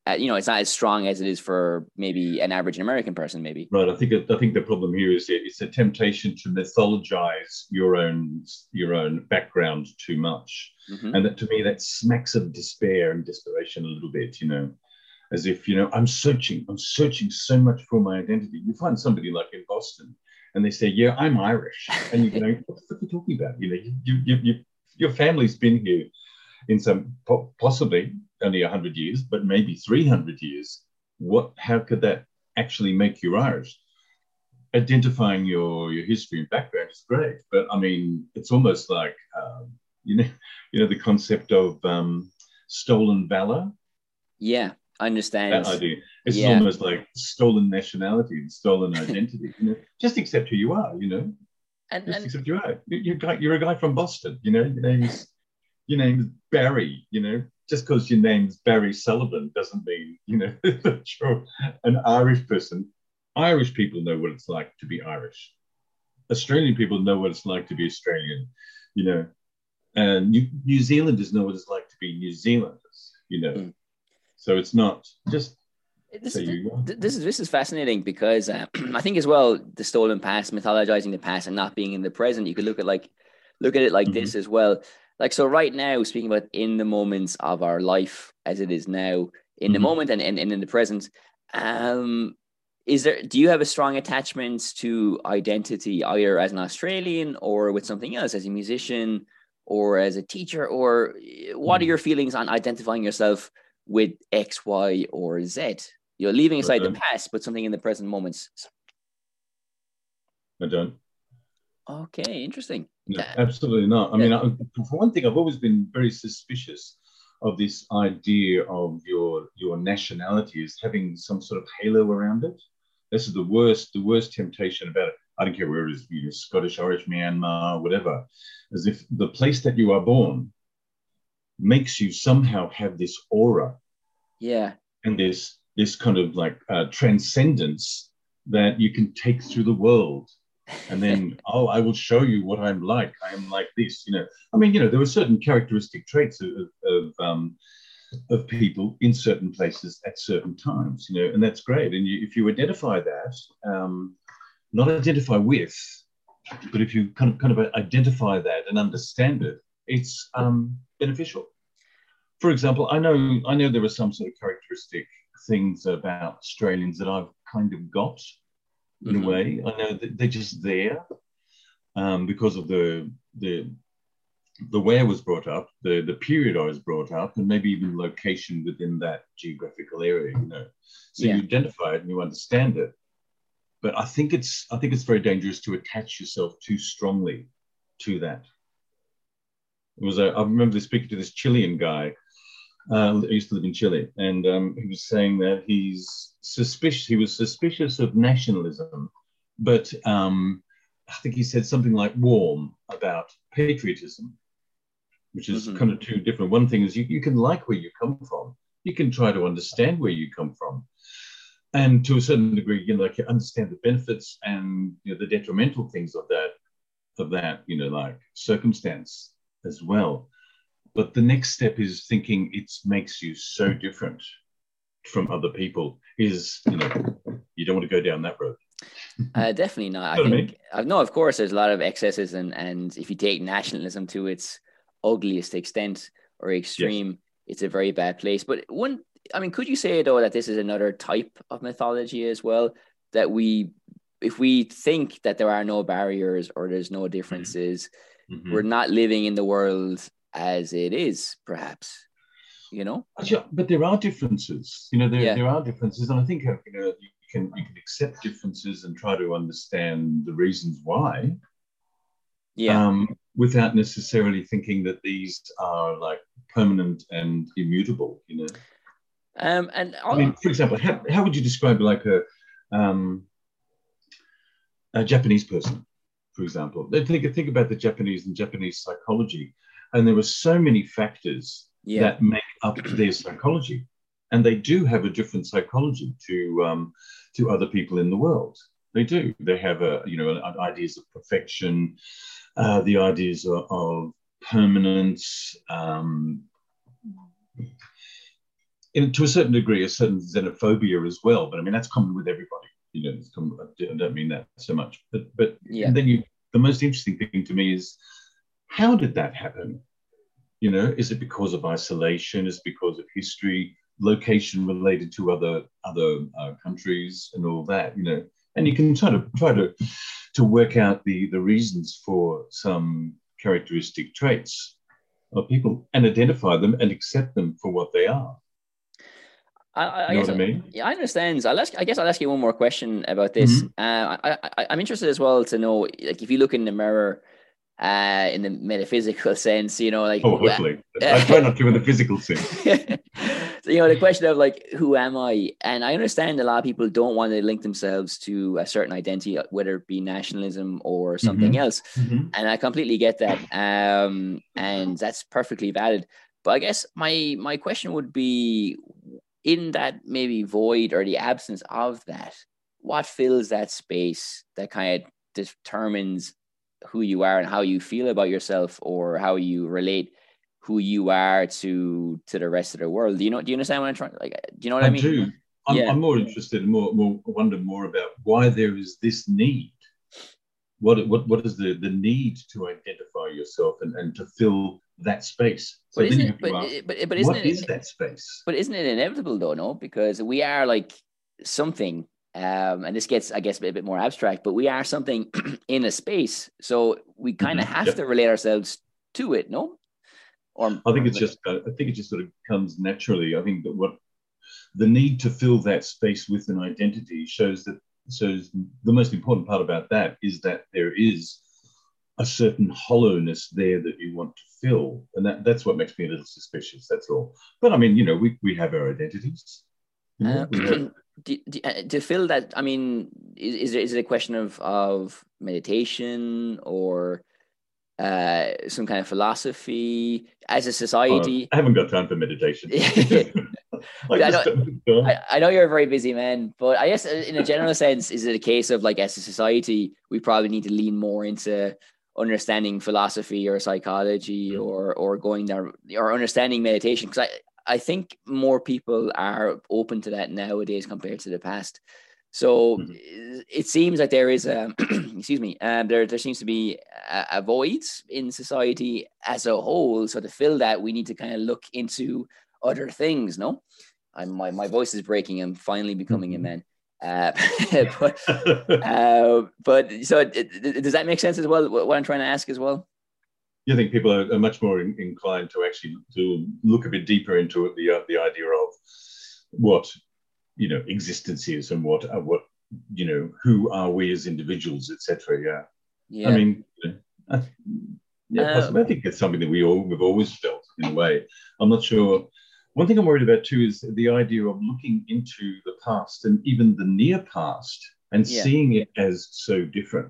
uh, you know, it's not as strong as it is for maybe an average American person, maybe. Right. I think it, I think the problem here is that it's a temptation to mythologize your own your own background too much, Mm-hmm. and that to me that smacks of despair and desperation a little bit. You know, as if you know I'm searching, I'm searching so much for my identity. You find somebody like in Boston, and they say, "Yeah, I'm Irish," and you go, "What the fuck are you talking about?" You know, you you you your family's been here in some possibly only one hundred years, but maybe three hundred years. What, how could that actually make you Irish? Identifying your, your history and background is great, but I mean, it's almost like, um, you know, you know, the concept of um, stolen valor. Yeah, I understand. That idea. This is Yeah. almost like stolen nationality and stolen identity. You know, just accept who you are, you know, And, just and accept you are. You're, you're a guy from Boston, you know, your name's, your name's Barry, you know, just because your name's Barry Sullivan doesn't mean, you know, that you're an Irish person. Irish people know what it's like to be Irish. Australian people know what it's like to be Australian, you know, and New, New Zealanders know what it's like to be New Zealanders, you know. Mm. So it's not just this, you this is this is fascinating because uh, I think as well the stolen past, mythologizing the past, and not being in the present. You could look at like look at it like mm-hmm. this as well. Like, so right now, speaking about in the moments of our life as it is now, in mm-hmm. the moment and, and, and in the present, um, is there, do you have a strong attachment to identity, either as an Australian or with something else, as a musician or as a teacher, or what mm-hmm. are your feelings on identifying yourself with X, Y, or Z? You're leaving aside the past, but something in the present moments. I don't. Okay, interesting. No, absolutely not. I mean, I, for one thing, I've always been very suspicious of this idea of your your nationality as having some sort of halo around it. This is the worst, the worst temptation about it. I don't care where it is, you know, Scottish, Irish, Myanmar, whatever, as if the place that you are born makes you somehow have this aura. Yeah. And this this kind of like uh, transcendence that you can take through the world. And then, oh, I will show you what I'm like. I am like this, you know. I mean, you know, there were certain characteristic traits of of, um, of people in certain places at certain times, you know, and that's great. And you, if you identify that, um, not identify with, but if you kind of kind of identify that and understand it, it's um, beneficial. For example, I know I know there are some sort of characteristic things about Australians that I've kind of got. In mm-hmm. a way, I know that they're just there um, because of the the the way I was brought up, the the period I was brought up, and maybe even location within that geographical area. You know, so yeah. you identify it and you understand it. But I think it's I think it's very dangerous to attach yourself too strongly to that. It was a, I remember speaking to this Chilean guy. Uh, I used to live in Chile, and um, he was saying that he's suspicious. He was suspicious of nationalism, but um, I think he said something like warm about patriotism, which is mm-hmm. kind of two different. One thing is you, you can like where you come from. You can try to understand where you come from, and to a certain degree, you know, like you understand the benefits and you know, the detrimental things of that, of that, you know, like circumstance as well. But the next step is thinking it makes you so different from other people is, you know, you don't want to go down that road. Uh, definitely not. I think, I mean? uh, no, of course, there's a lot of excesses. And, and if you take nationalism to its ugliest extent or extreme, yes. it's a very bad place. But one, I mean, could you say, though, that this is another type of mythology as well? That we, if we think that there are no barriers or there's no differences, mm-hmm. we're not living in the world as it is, perhaps, you know. But there are differences, you know. There, yeah. there are differences, and I think you know you can you can accept differences and try to understand the reasons why. Yeah. Um, without necessarily thinking that these are like permanent and immutable, you know. Um, and I'll... I mean, for example, how how would you describe like a um a Japanese person, for example? Think think about the Japanese and Japanese psychology. And there were so many factors yeah. that make up their psychology. And they do have a different psychology to um, to other people in the world. They do. They have, a, you know, ideas of perfection, uh, the ideas of, of permanence, um, in, to a certain degree, a certain xenophobia as well. But I mean, that's common with everybody. You know, it's common, I don't mean that so much. But but Yeah. and then you, the most interesting thing to me is, how did that happen? You know, is it because of isolation? Is it because of history, location related to other other uh, countries, and all that? You know, and you can try to try to to work out the the reasons for some characteristic traits of people and identify them and accept them for what they are. I, I, You know guess, what I mean? Yeah, I understand. I'll ask, I guess I'll ask you one more question about this. Mm-hmm. Uh, I, I, I'm interested as well to know, like, if you look in the mirror, uh, in the metaphysical sense, you know, like, Oh, who, hopefully. I try not to in the physical sense. so, you know, the question of like, who am I? And I understand a lot of people don't want to link themselves to a certain identity, whether it be nationalism or something Mm-hmm. else. Mm-hmm. And I completely get that. Um, and that's perfectly valid. But I guess my my question would be, in that maybe void or the absence of that, what fills that space that kind of determines who you are and how you feel about yourself, or how you relate who you are to to the rest of the world? Do you know? Do you understand what I'm trying? Like, do you know what I, I mean? do. I'm, Yeah. I'm more interested in more, more, wonder more about why there is this need. What, what, what is the, the need to identify yourself and, and to fill that space? So But then isn't you it? have to But ask, but but isn't what it? is that space? But isn't it inevitable though? No, because we are like something. Um, and this gets, I guess, a bit more abstract, but we are something in a space, so we kind of Mm-hmm. have Yep. to relate ourselves to it, no? Or I think it's just, uh, I think it just sort of comes naturally. I think that what the need to fill that space with an identity shows that, shows the most important part about that is that there is a certain hollowness there that you want to fill. And that, that's what makes me a little suspicious, that's all. But I mean, you know, we, we have our identities. You know, uh, we have, do, do, uh, to fill that, I mean, is, is, it, is it a question of, of meditation, or uh, some kind of philosophy as a oh, society? I haven't got time for meditation. But I just, know, I, I know you're a very busy man, but I guess in a general sense, is it a case of like, as a society, we probably need to lean more into understanding philosophy or psychology, or or going there, or understanding meditation? Because I, I think more people are open to that nowadays compared to the past. So mm-hmm. it seems like there is a, excuse me, um, there there seems to be a, a void in society as a whole. So to fill that, we need to kind of look into other things. No, I'm my my voice is breaking. I'm finally becoming mm-hmm. a man. Uh, but uh, but so it, it, does that make sense as well? What I'm trying to ask as well. You think people are, are much more in, inclined to actually to look a bit deeper into the uh, the idea of what, you know, existence is, and what uh, what you know, who are we as individuals, et cetera. Yeah. Yeah. I mean, you know, I, yeah, possibly. Uh, I think it's something that we all we've always felt in a way. I'm not sure. One thing I'm worried about too is the idea of looking into the past and even the near past and yeah. seeing it as so different.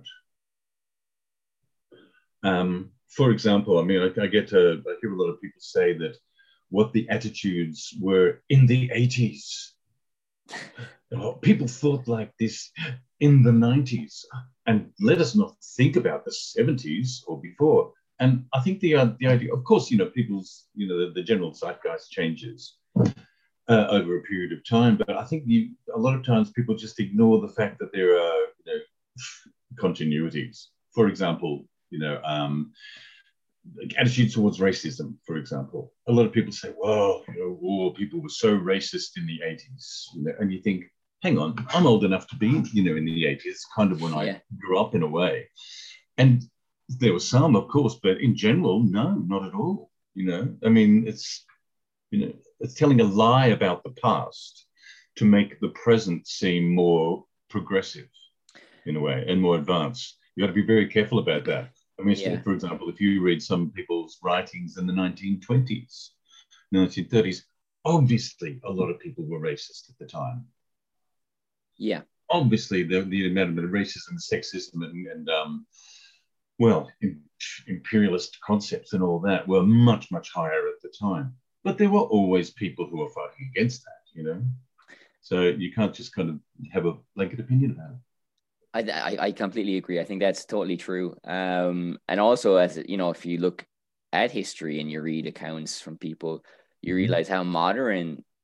Um, for example, I mean, I, I get to, I hear a lot of people say that what the attitudes were in the eighties. Oh, people thought like this in the nineties, and let us not think about the seventies or before. And I think the uh, the idea, of course, you know, people's, you know, the, the general zeitgeist changes uh, over a period of time. But I think you, a lot of times people just ignore the fact that there are, you know, continuities. For example, you know, um, attitudes towards racism, for example. A lot of people say, well, you know, oh, people were so racist in the eighties. You know, and you think, hang on, I'm old enough to be, you know, in the eighties, kind of when yeah. I grew up in a way. And there were some, of course, but in general, no, not at all. You know, I mean, it's, you know, it's telling a lie about the past to make the present seem more progressive in a way and more advanced. You got to be very careful about that. I mean, yeah. for example, if you read some people's writings in the nineteen twenties, nineteen thirties, obviously a lot of people were racist at the time. Yeah. Obviously, the, the amount of racism, sexism, and, and um, well, in, imperialist concepts and all that were much, much higher at the time. But there were always people who were fighting against that, you know? So you can't just kind of have a blanket opinion about it. I, I completely agree. I think that's totally true. Um, and also, as you know, if you look at history and you read accounts from people, you realize how modern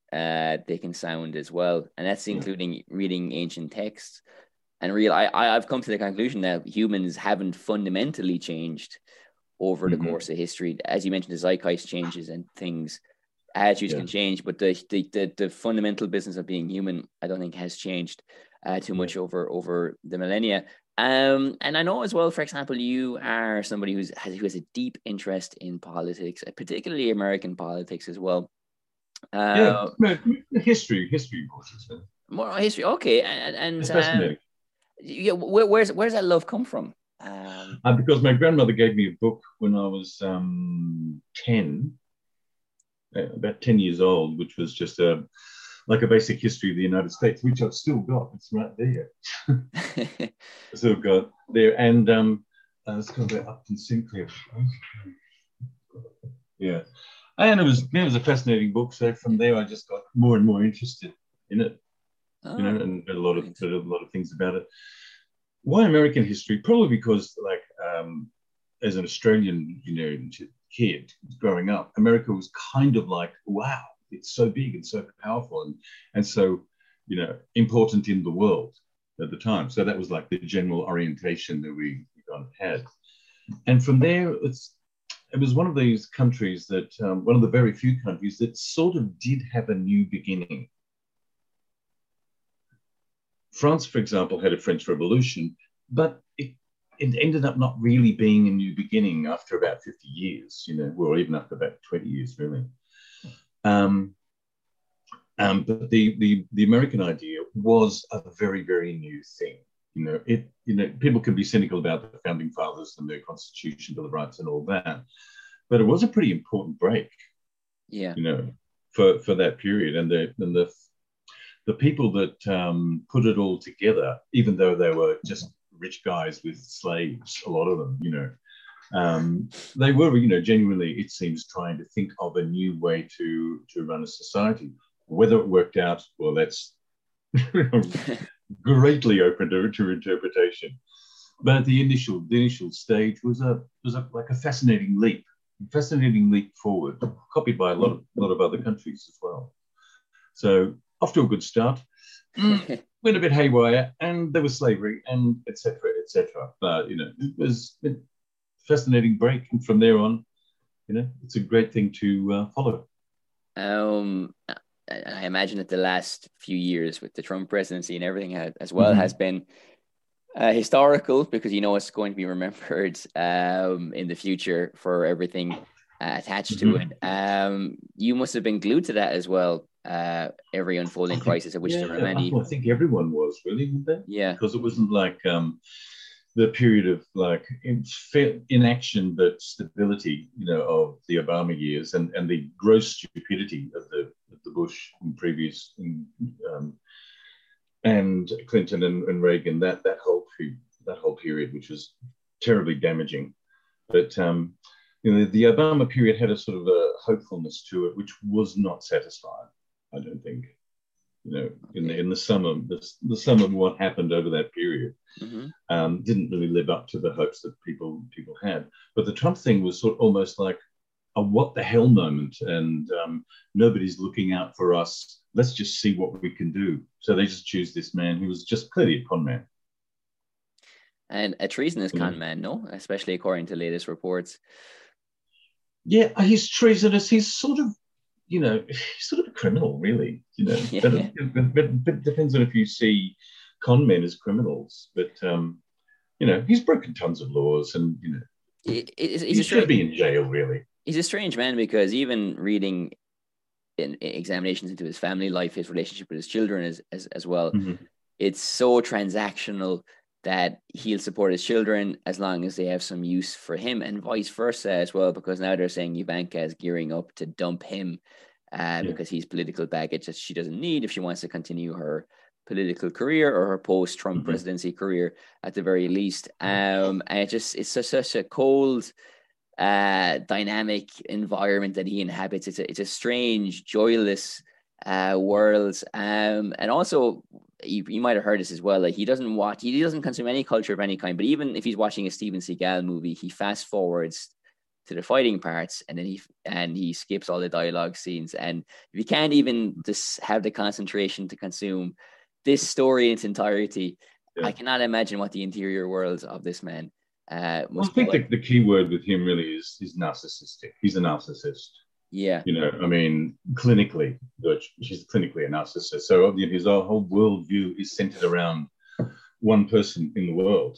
uh, they can sound as well, and that's including reading ancient texts. And real, I, I I've come to the conclusion that humans haven't fundamentally changed over the Mm-hmm. course of history. As you mentioned, the zeitgeist changes and things, attitudes Yeah. can change, but the, the the the fundamental business of being human, I don't think has changed uh, too much Yeah. over over the millennia. Um, and I know as well, for example, you are somebody who's has, who has a deep interest in politics, particularly American politics as well. Yeah, Uh, no, history, history courses. Yeah. more history, okay, and and It's um, fascinating. yeah, where, where's where's that love come from? Um, Uh, because my grandmother gave me a book when I was um, ten, uh, about ten years old, which was just a like a basic history of the United States, which I've still got. It's right there. Still got there, and um, uh, it's called Upton Sinclair. Yeah, and it was it was a fascinating book. So from there, I just got more and more interested in it. oh, You know, and read a lot of nice. read a lot of things about it. Why American history? Probably because, like, um, as an Australian, you know, kid growing up, America was kind of like, wow, it's so big and so powerful and and so, you know, important in the world at the time. So that was like the general orientation that we kind of had. And from there, it's it was one of these countries that um, one of the very few countries that sort of did have a new beginning. France, for example, had a French Revolution, but it, it ended up not really being a new beginning after about fifty years, you know, or even after about twenty years, really. Um, um, but the, the, the American idea was a very, very new thing. You know, it, you know, people can be cynical about the founding fathers and their Constitution, Bill of Rights and all that, but it was a pretty important break, Yeah. you know, for, for that period. And the, and the, the people that um, put it all together, even though they were just rich guys with slaves, a lot of them, you know, um, they were, you know, genuinely, it seems, trying to think of a new way to, to run a society. Whether it worked out, well, that's greatly open to, to interpretation. But the initial, the initial stage was a was a, like a fascinating leap, fascinating leap forward, copied by a lot of, a lot of other countries as well. So off to a good start. Went a bit haywire, and there was slavery, and et cetera, et cetera. But you know, it was a fascinating break, and from there on, you know, it's a great thing to uh, follow. Um, I imagine that the last few years with the Trump presidency and everything as well Mm-hmm. has been uh, historical, because you know it's going to be remembered um, in the future for everything uh, attached Mm-hmm. to it. Um, you must have been glued to that as well. Uh, every unfolding think, crisis, of which yeah, there were many. I think everyone was really, weren't they? Yeah, because it wasn't like um, the period of like in, inaction but stability, you know, of the Obama years, and, and the gross stupidity of the of the Bush and previous um, and Clinton and, and Reagan. That that whole that whole period, which was terribly damaging. But um, you know, the Obama period had a sort of a hopefulness to it, which was not satisfying, I don't think. You know, in the in the sum of the, the sum of what happened over that period, mm-hmm. um, didn't really live up to the hopes that people people had. But the Trump thing was sort of almost like a what the hell moment, and um, nobody's looking out for us. Let's just see what we can do. So they just choose this man who was just clearly a con man. And a treasonous You con know? man, no, especially according to latest reports. Yeah, he's treasonous. He's sort of, you know, he's sort of a criminal, really. You know, Yeah. but, it, but, but, but it depends on if you see con men as criminals. But um, you know, he's broken tons of laws, and you know, It, it, he should be in jail, really. He's a strange man, because even reading in, in examinations into his family life, his relationship with his children as as, as well, Mm-hmm. it's so transactional that he'll support his children as long as they have some use for him, and vice versa as well, because now they're saying Ivanka is gearing up to dump him uh, yeah. because he's political baggage that she doesn't need if she wants to continue her political career or her post-Trump mm-hmm. presidency career at the very least. Um, and it just it's such, such a cold, uh, dynamic environment that he inhabits. It's a, it's a strange, joyless uh, world. Um, and also, you, you might have heard this as well, like he doesn't watch, he doesn't consume any culture of any kind, but even if he's watching a Steven Seagal movie, he fast forwards to the fighting parts, and then he and he skips all the dialogue scenes. And if you can't even just have the concentration to consume this story in its entirety, yeah. I cannot imagine what the interior worlds of this man uh, must well, I think be like. the, the key word with him really is is narcissistic. He's a narcissist. Yeah. You know, I mean, clinically, he's clinically a narcissist. So his whole worldview is centered around one person in the world.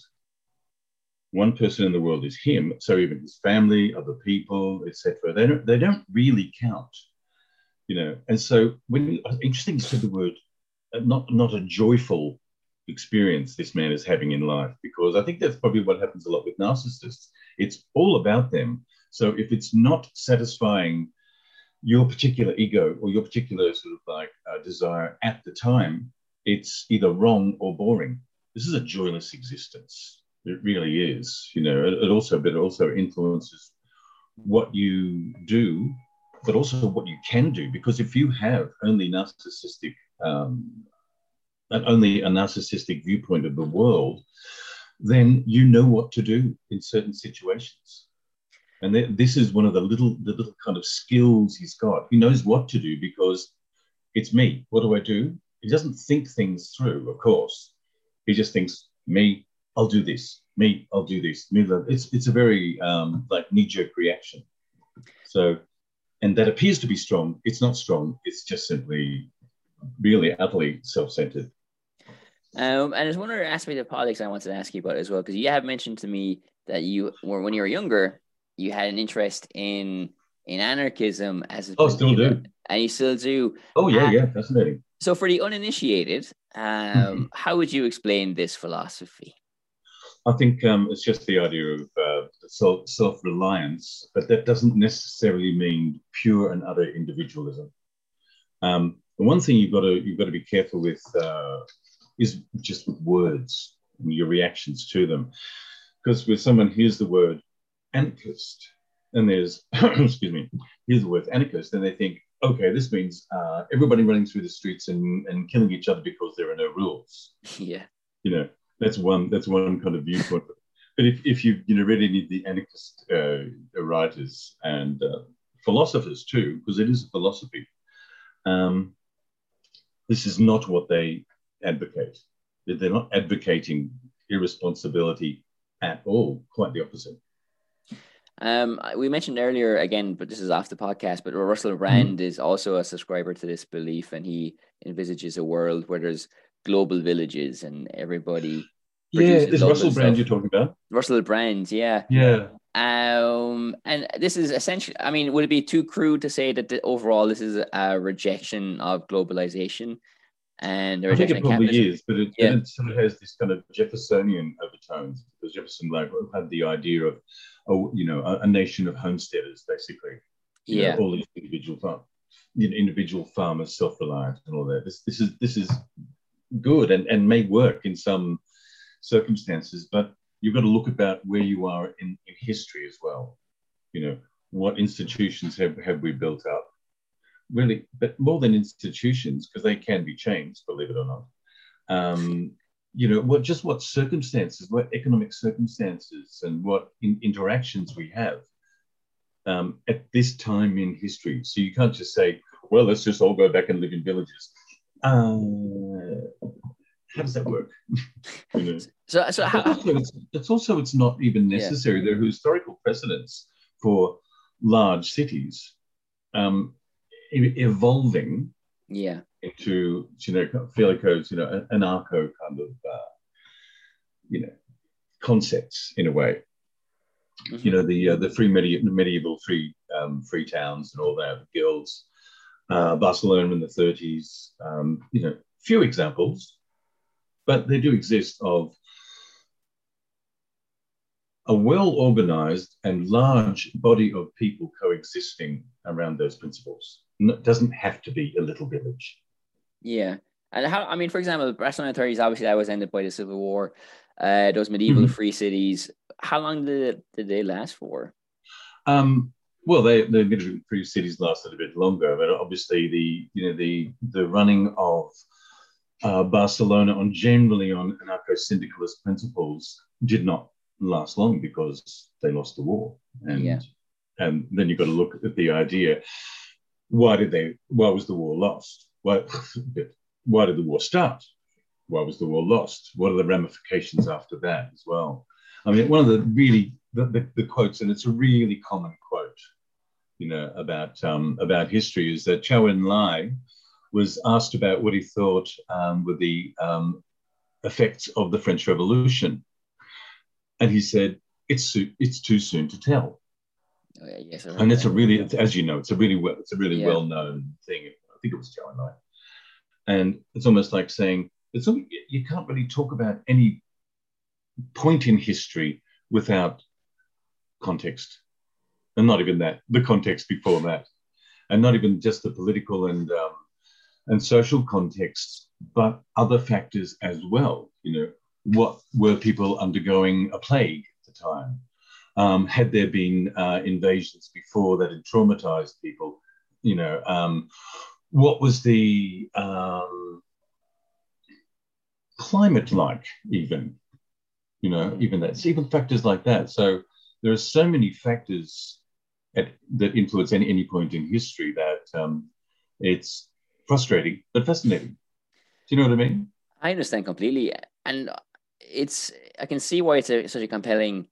One person in the world is him. So even his family, other people, et cetera, they don't they don't really count. You know, and so when interesting, you said the word not not a joyful experience this man is having in life, because I think that's probably what happens a lot with narcissists. It's all about them. So if it's not satisfying your particular ego or your particular sort of like uh, desire at the time, it's either wrong or boring. This is a joyless existence. It really is. You know, it, it also, but it also influences what you do, but also what you can do. Because if you have only narcissistic, um, only a narcissistic viewpoint of the world, then you know what to do in certain situations. And th- this is one of the little, the little kind of skills he's got. He knows what to do because it's me. What do I do? He doesn't think things through, of course. He just thinks, me, I'll do this. Me, I'll do this. Me, it's it's a very um, like knee-jerk reaction. So, and that appears to be strong. It's not strong. It's just simply really utterly self-centered. Um, and there's one other aspect of politics I wanted to ask you about as well, because you have mentioned to me that you were, when you were younger, you had an interest in in anarchism as a oh still do and you still do. Oh yeah, uh, yeah, fascinating. So for the uninitiated, um, mm-hmm. how would you explain this philosophy? I think um, it's just the idea of uh, self self-reliance, but that doesn't necessarily mean pure and utter individualism. Um, the one thing you've got to you've got to be careful with uh, is just with words and your reactions to them, because when someone hears the word anarchist, and there's, excuse me, here's the word anarchist, and they think, okay, this means uh, everybody running through the streets and, and killing each other because there are no rules. Yeah. You know, that's one that's one kind of viewpoint. But if, if you you know read any of the anarchist uh, writers and uh, philosophers too, because it is a philosophy, um, this is not what they advocate. They're not advocating irresponsibility at all. Quite the opposite. Um, we mentioned earlier again, but this is off the podcast, but Russell Brand mm-hmm. is also a subscriber to this belief, and he envisages a world where there's global villages and everybody. Yeah, is Russell Brand you're talking about? Russell Brand, yeah. Yeah. Um, and this is essentially, I mean, would it be too crude to say that the, overall this is a rejection of globalization? And I think it probably capitalism? is, but it, yeah. it sort of has this kind of Jeffersonian overtones, because Jefferson like had the idea of, oh, you know, a, a nation of homesteaders, basically. You yeah, know, all these individual farm, you know, individual farmers, self-reliant, and all that. This this is this is good and, and may work in some circumstances, but you've got to look about where you are in, in history as well. You know, what institutions have, have we built up? Really, but more than institutions, because they can be changed, believe it or not. Um, you know, what just what circumstances, what economic circumstances, and what in, interactions we have um, at this time in history. So you can't just say, "Well, let's just all go back and live in villages." Uh, how does that work? You know? So, so how? Also, it's, it's also it's not even necessary. Yeah. There are historical precedents for large cities. Um, evolving yeah into, you know, fairly codes, you know, anarcho kind of uh, you know concepts in a way. Mm-hmm. You know, the uh, the free medieval, medieval free um, free towns and all that, guilds, uh, Barcelona in the thirties. Um, you know, few examples, but they do exist of a well-organized and large body of people coexisting around those principles. It doesn't have to be a little village. Yeah. And how, I mean, for example, Barcelona thirties, obviously that was ended by the Civil War. Uh, those medieval mm-hmm. free cities, how long did, did they last for? Um, well, they, the medieval free cities lasted a bit longer, but obviously the, you know, the, the running of uh, Barcelona on generally on anarcho-syndicalist principles did not last long because they lost the war. And yeah. And then you've got to look at the idea. Why did they, why was the war lost? Why, why did the war start? Why was the war lost? What are the ramifications after that as well? I mean, one of the really, the, the, the quotes, and it's a really common quote, you know, about, um, about history, is that Zhou Enlai was asked about what he thought um, were the um, effects of the French Revolution. And he said, it's, it's too soon to tell. Oh, yeah, yes, and it's that. a really, it's, as you know, it's a really well, it's a really yeah. well-known thing. I think it was Zhou Enlai. And it's almost like saying, it's only, you can't really talk about any point in history without context. And not even that, the context before that. And not even just the political and um, and social context, but other factors as well. You know, what were people undergoing a plague at the time? Um, had there been uh, invasions before that had traumatized people? You know, um, what was the um, climate like even? You know, even that's even factors like that. So there are so many factors at, that influence any, any point in history that um, it's frustrating but fascinating. Do you know what I mean? I understand completely, and it's I can see why it's a, such a compelling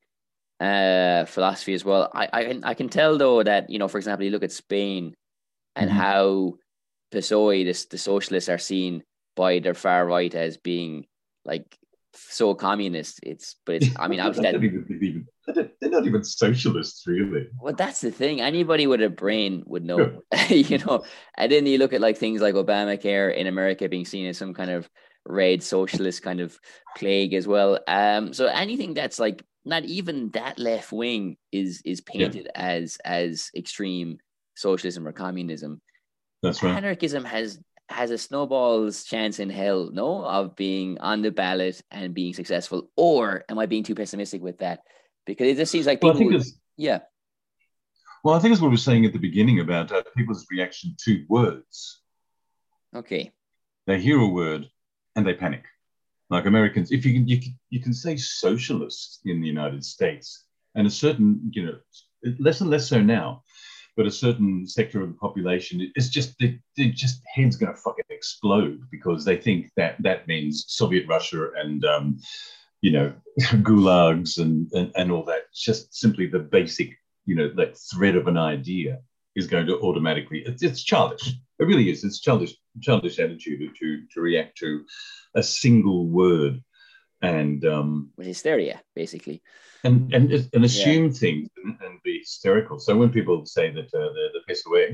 uh, philosophy as well. I, I can I can tell though that, you know, for example, you look at Spain and mm-hmm. how P S O E, this, the socialists, are seen by their far right as being like so communist. It's but it's I mean obviously that, even, they're not even socialists really. Well, that's the thing. Anybody with a brain would know, you know. And then you look at like things like Obamacare in America being seen as some kind of red socialist kind of plague as well. Um, so anything that's like not even that left wing is is painted yeah. as as extreme socialism or communism. That's right. Anarchism has has a snowball's chance in hell, no, of being on the ballot and being successful. Or am I being too pessimistic with that? Because it just seems like people. Well, I think would, it's, yeah. Well, I think it's what we were saying at the beginning about uh, people's reaction to words. Okay. They hear a word and they panic. Like Americans, if you can, you can, you can say socialist in the United States, and a certain, you know, less and less so now, but a certain sector of the population, it's just, they, they just head's going to fucking explode because they think that that means Soviet Russia and, um, you know, gulags and, and, and all that. Just simply the basic, you know, that thread of an idea is going to automatically, it's, it's childish. It really is. It's childish, childish attitude to, to react to a single word and um, with hysteria, basically, and and and assume yeah. things and, and be hysterical. So when people say that uh, the the P S O E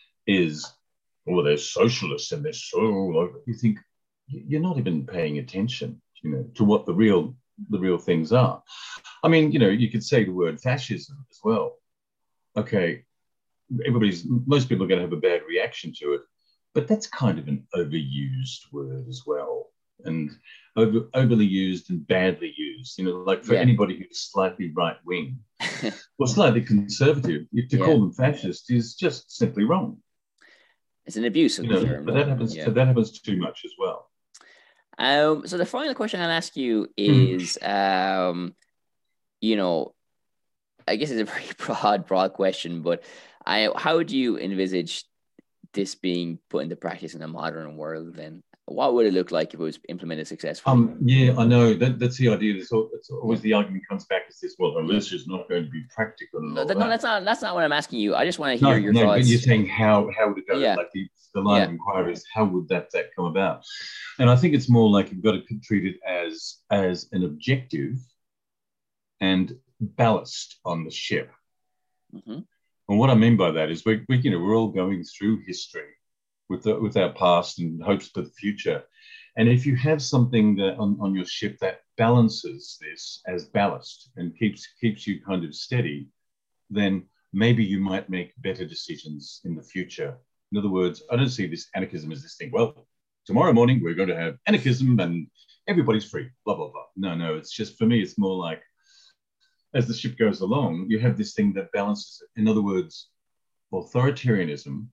is, oh, they're socialists and they're so, you think you're not even paying attention, you know, to what the real the real things are. I mean, you know, you could say the word fascism as well. Okay, everybody's most people are going to have a bad reaction to it, but that's kind of an overused word as well. And over, overly used and badly used, you know, like for yeah. anybody who's slightly right wing or slightly conservative, to yeah. call them fascist is just simply wrong. It's an abuse of you the know, term. But that happens. Yeah. That happens too much as well. Um. So the final question I'll ask you is, mm. um, you know, I guess it's a very broad, broad question, but I, how do you envisage this being put into practice in a modern world then? What would it look like if it was implemented successfully? Um, yeah, I know. That, that's the idea. It's, all, it's always the argument comes back as this, well, unless it's not going to be practical. And no, all that, that. no, that's not that's not what I'm asking you. I just want to hear no, your no, thoughts. But you're saying how, how would it go? Yeah. Like the, the line yeah. of inquiry is how would that, that come about? And I think it's more like you've got to treat it as, as an objective and ballast on the ship. Mm-hmm. And what I mean by that is we, we you know, we're all going through history with the, with our past and hopes for the future. And if you have something that on, on your ship that balances this as ballast and keeps keeps you kind of steady, then maybe you might make better decisions in the future. In other words, I don't see this anarchism as this thing, well, tomorrow morning we're going to have anarchism and everybody's free, blah, blah, blah. No, no, it's just, for me, it's more like, as the ship goes along, you have this thing that balances it. In other words, authoritarianism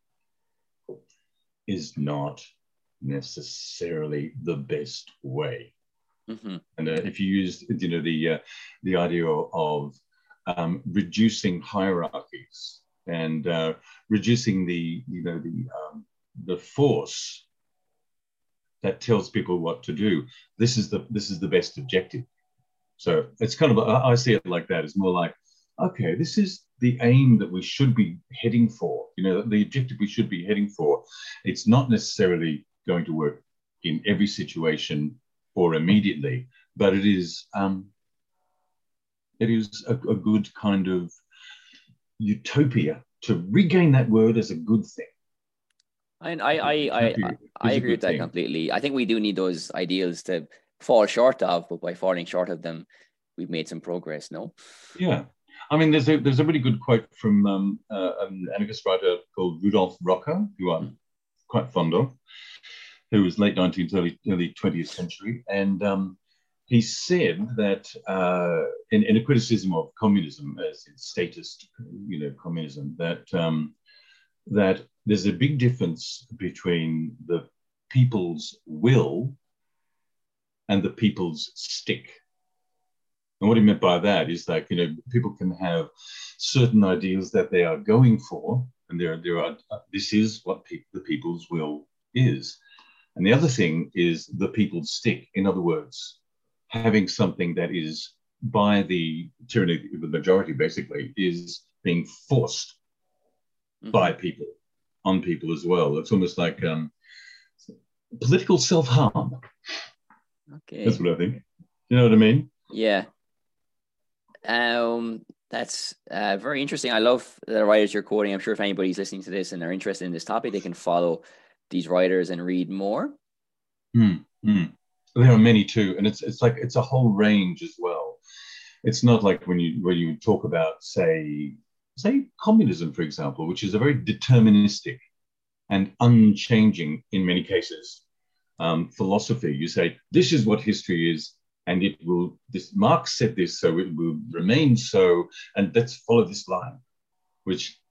is not necessarily the best way. Mm-hmm. And uh, if you use, you know, the uh, the idea of um, reducing hierarchies and uh, reducing the, you know, the um, the force that tells people what to do. This is the this is the best objective. So it's kind of, I see it like that. It's more like, okay, this is the aim that we should be heading for. You know, the objective we should be heading for. It's not necessarily going to work in every situation or immediately, but it is um, it is a, a good kind of utopia, to regain that word as a good thing. I I I I, I agree with that thing. completely. I think we do need those ideals to fall short of, but by falling short of them, we've made some progress. No? Yeah. I mean, there's a there's a really good quote from um, uh, an anarchist writer called Rudolf Rocker, who I'm mm. quite fond of, who was late nineteenth, early, early twentieth century. And um, he said that uh, in, in a criticism of communism, as in statist, you know, communism, that um, that there's a big difference between the people's will and the people's stick. And what he meant by that is like, you know, people can have certain ideals that they are going for, and there, there are, this is what pe- the people's will is. And the other thing is the people's stick. In other words, having something that is by the tyranny of the majority, basically, is being forced mm-hmm. by people, on people as well. It's almost like um, political self-harm. Okay. That's what I think. You know what I mean? Yeah. Um, that's uh, very interesting. I love the writers you're quoting. I'm sure if anybody's listening to this and are interested in this topic, they can follow these writers and read more. Mm, mm. There are many too, and it's it's like it's a whole range as well. It's not like when you when you talk about say say communism, for example, which is a very deterministic and unchanging in many cases um, philosophy. You say this is what history is. And it will, this Marx said this, so it will remain so, and let's follow this line, which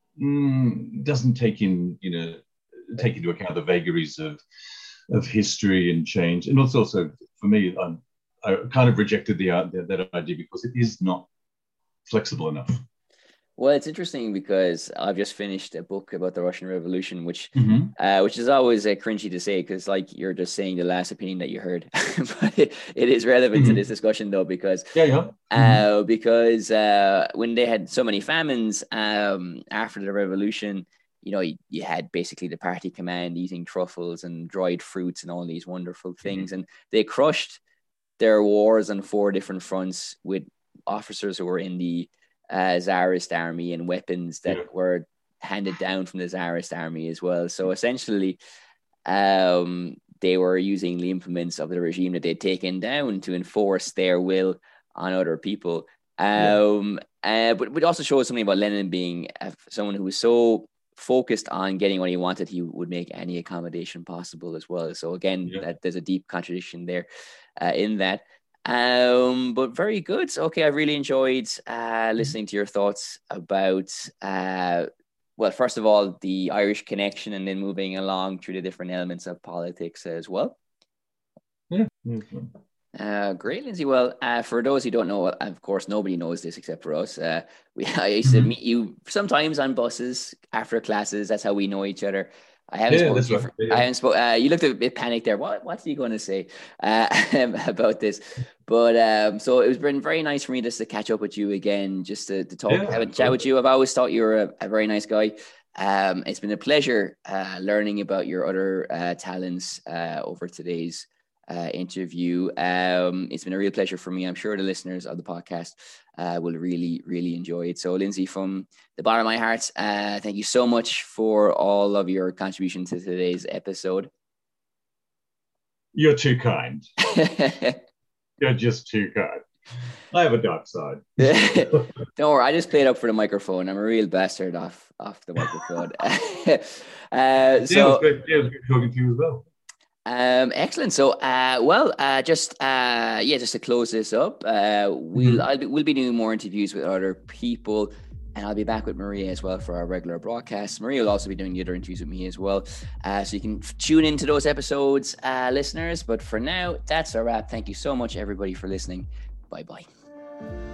mm, doesn't take in, you know, take into account the vagaries of of history and change. And it's also, for me, I'm, I kind of rejected the that, that idea because it is not flexible enough. Well, it's interesting because I've just finished a book about the Russian Revolution, which mm-hmm. uh, which is always uh, cringy to say because, like, you're just saying the last opinion that you heard. But it, it is relevant mm-hmm. to this discussion, though, because yeah, yeah. Mm-hmm. Uh, because uh, when they had so many famines um, after the revolution, you know, you, you had basically the party command eating truffles and dried fruits and all these wonderful things, mm-hmm. and they crushed their wars on four different fronts with officers who were in the Uh, Tsarist army and weapons that yeah. were handed down from the Tsarist army as well. So essentially, um, they were using the implements of the regime that they'd taken down to enforce their will on other people. Um, yeah. uh, but it also shows something about Lenin being uh, someone who was so focused on getting what he wanted, he would make any accommodation possible as well. So again, yeah. that there's a deep contradiction there uh, in that. Um, but very good. So, okay, I really enjoyed uh, listening to your thoughts about, uh, well, first of all, the Irish connection, and then moving along through the different elements of politics as well. Yeah. Mm-hmm. Uh, great, Lindsay. Well, uh, for those who don't know, of course, nobody knows this except for us. Uh, we I used to meet you sometimes on buses after classes. That's how we know each other. I haven't yeah, spoken to you. Right. For, yeah. I haven't spoken. Uh, you looked a bit panicked there. What What's he going to say uh, about this? But um, so it was been very nice for me just to catch up with you again, just to, to talk, yeah, have a chat with you. I've always thought you were a, a very nice guy. Um, it's been a pleasure uh, learning about your other uh, talents uh, over today's uh, interview. Um, it's been a real pleasure for me. I'm sure the listeners of the podcast uh, will really, really enjoy it. So, Lindsay, from the bottom of my heart, uh, thank you so much for all of your contribution to today's episode. You're too kind. You're just too kind. I have a dark side. Don't worry, I just played up for the microphone. I'm a real bastard off off the microphone. uh, so, yeah, it was great. Yeah, it was good talking to you as well. Um, excellent. So, uh, well, uh, just uh, yeah, just to close this up, uh, we'll mm-hmm. I'll be, we'll be doing more interviews with other people, and I'll be back with Maria as well for our regular broadcasts. Maria will also be doing the other interviews with me as well, uh, so you can tune into those episodes, uh, listeners. But for now, that's a wrap. Thank you so much, everybody, for listening. Bye bye.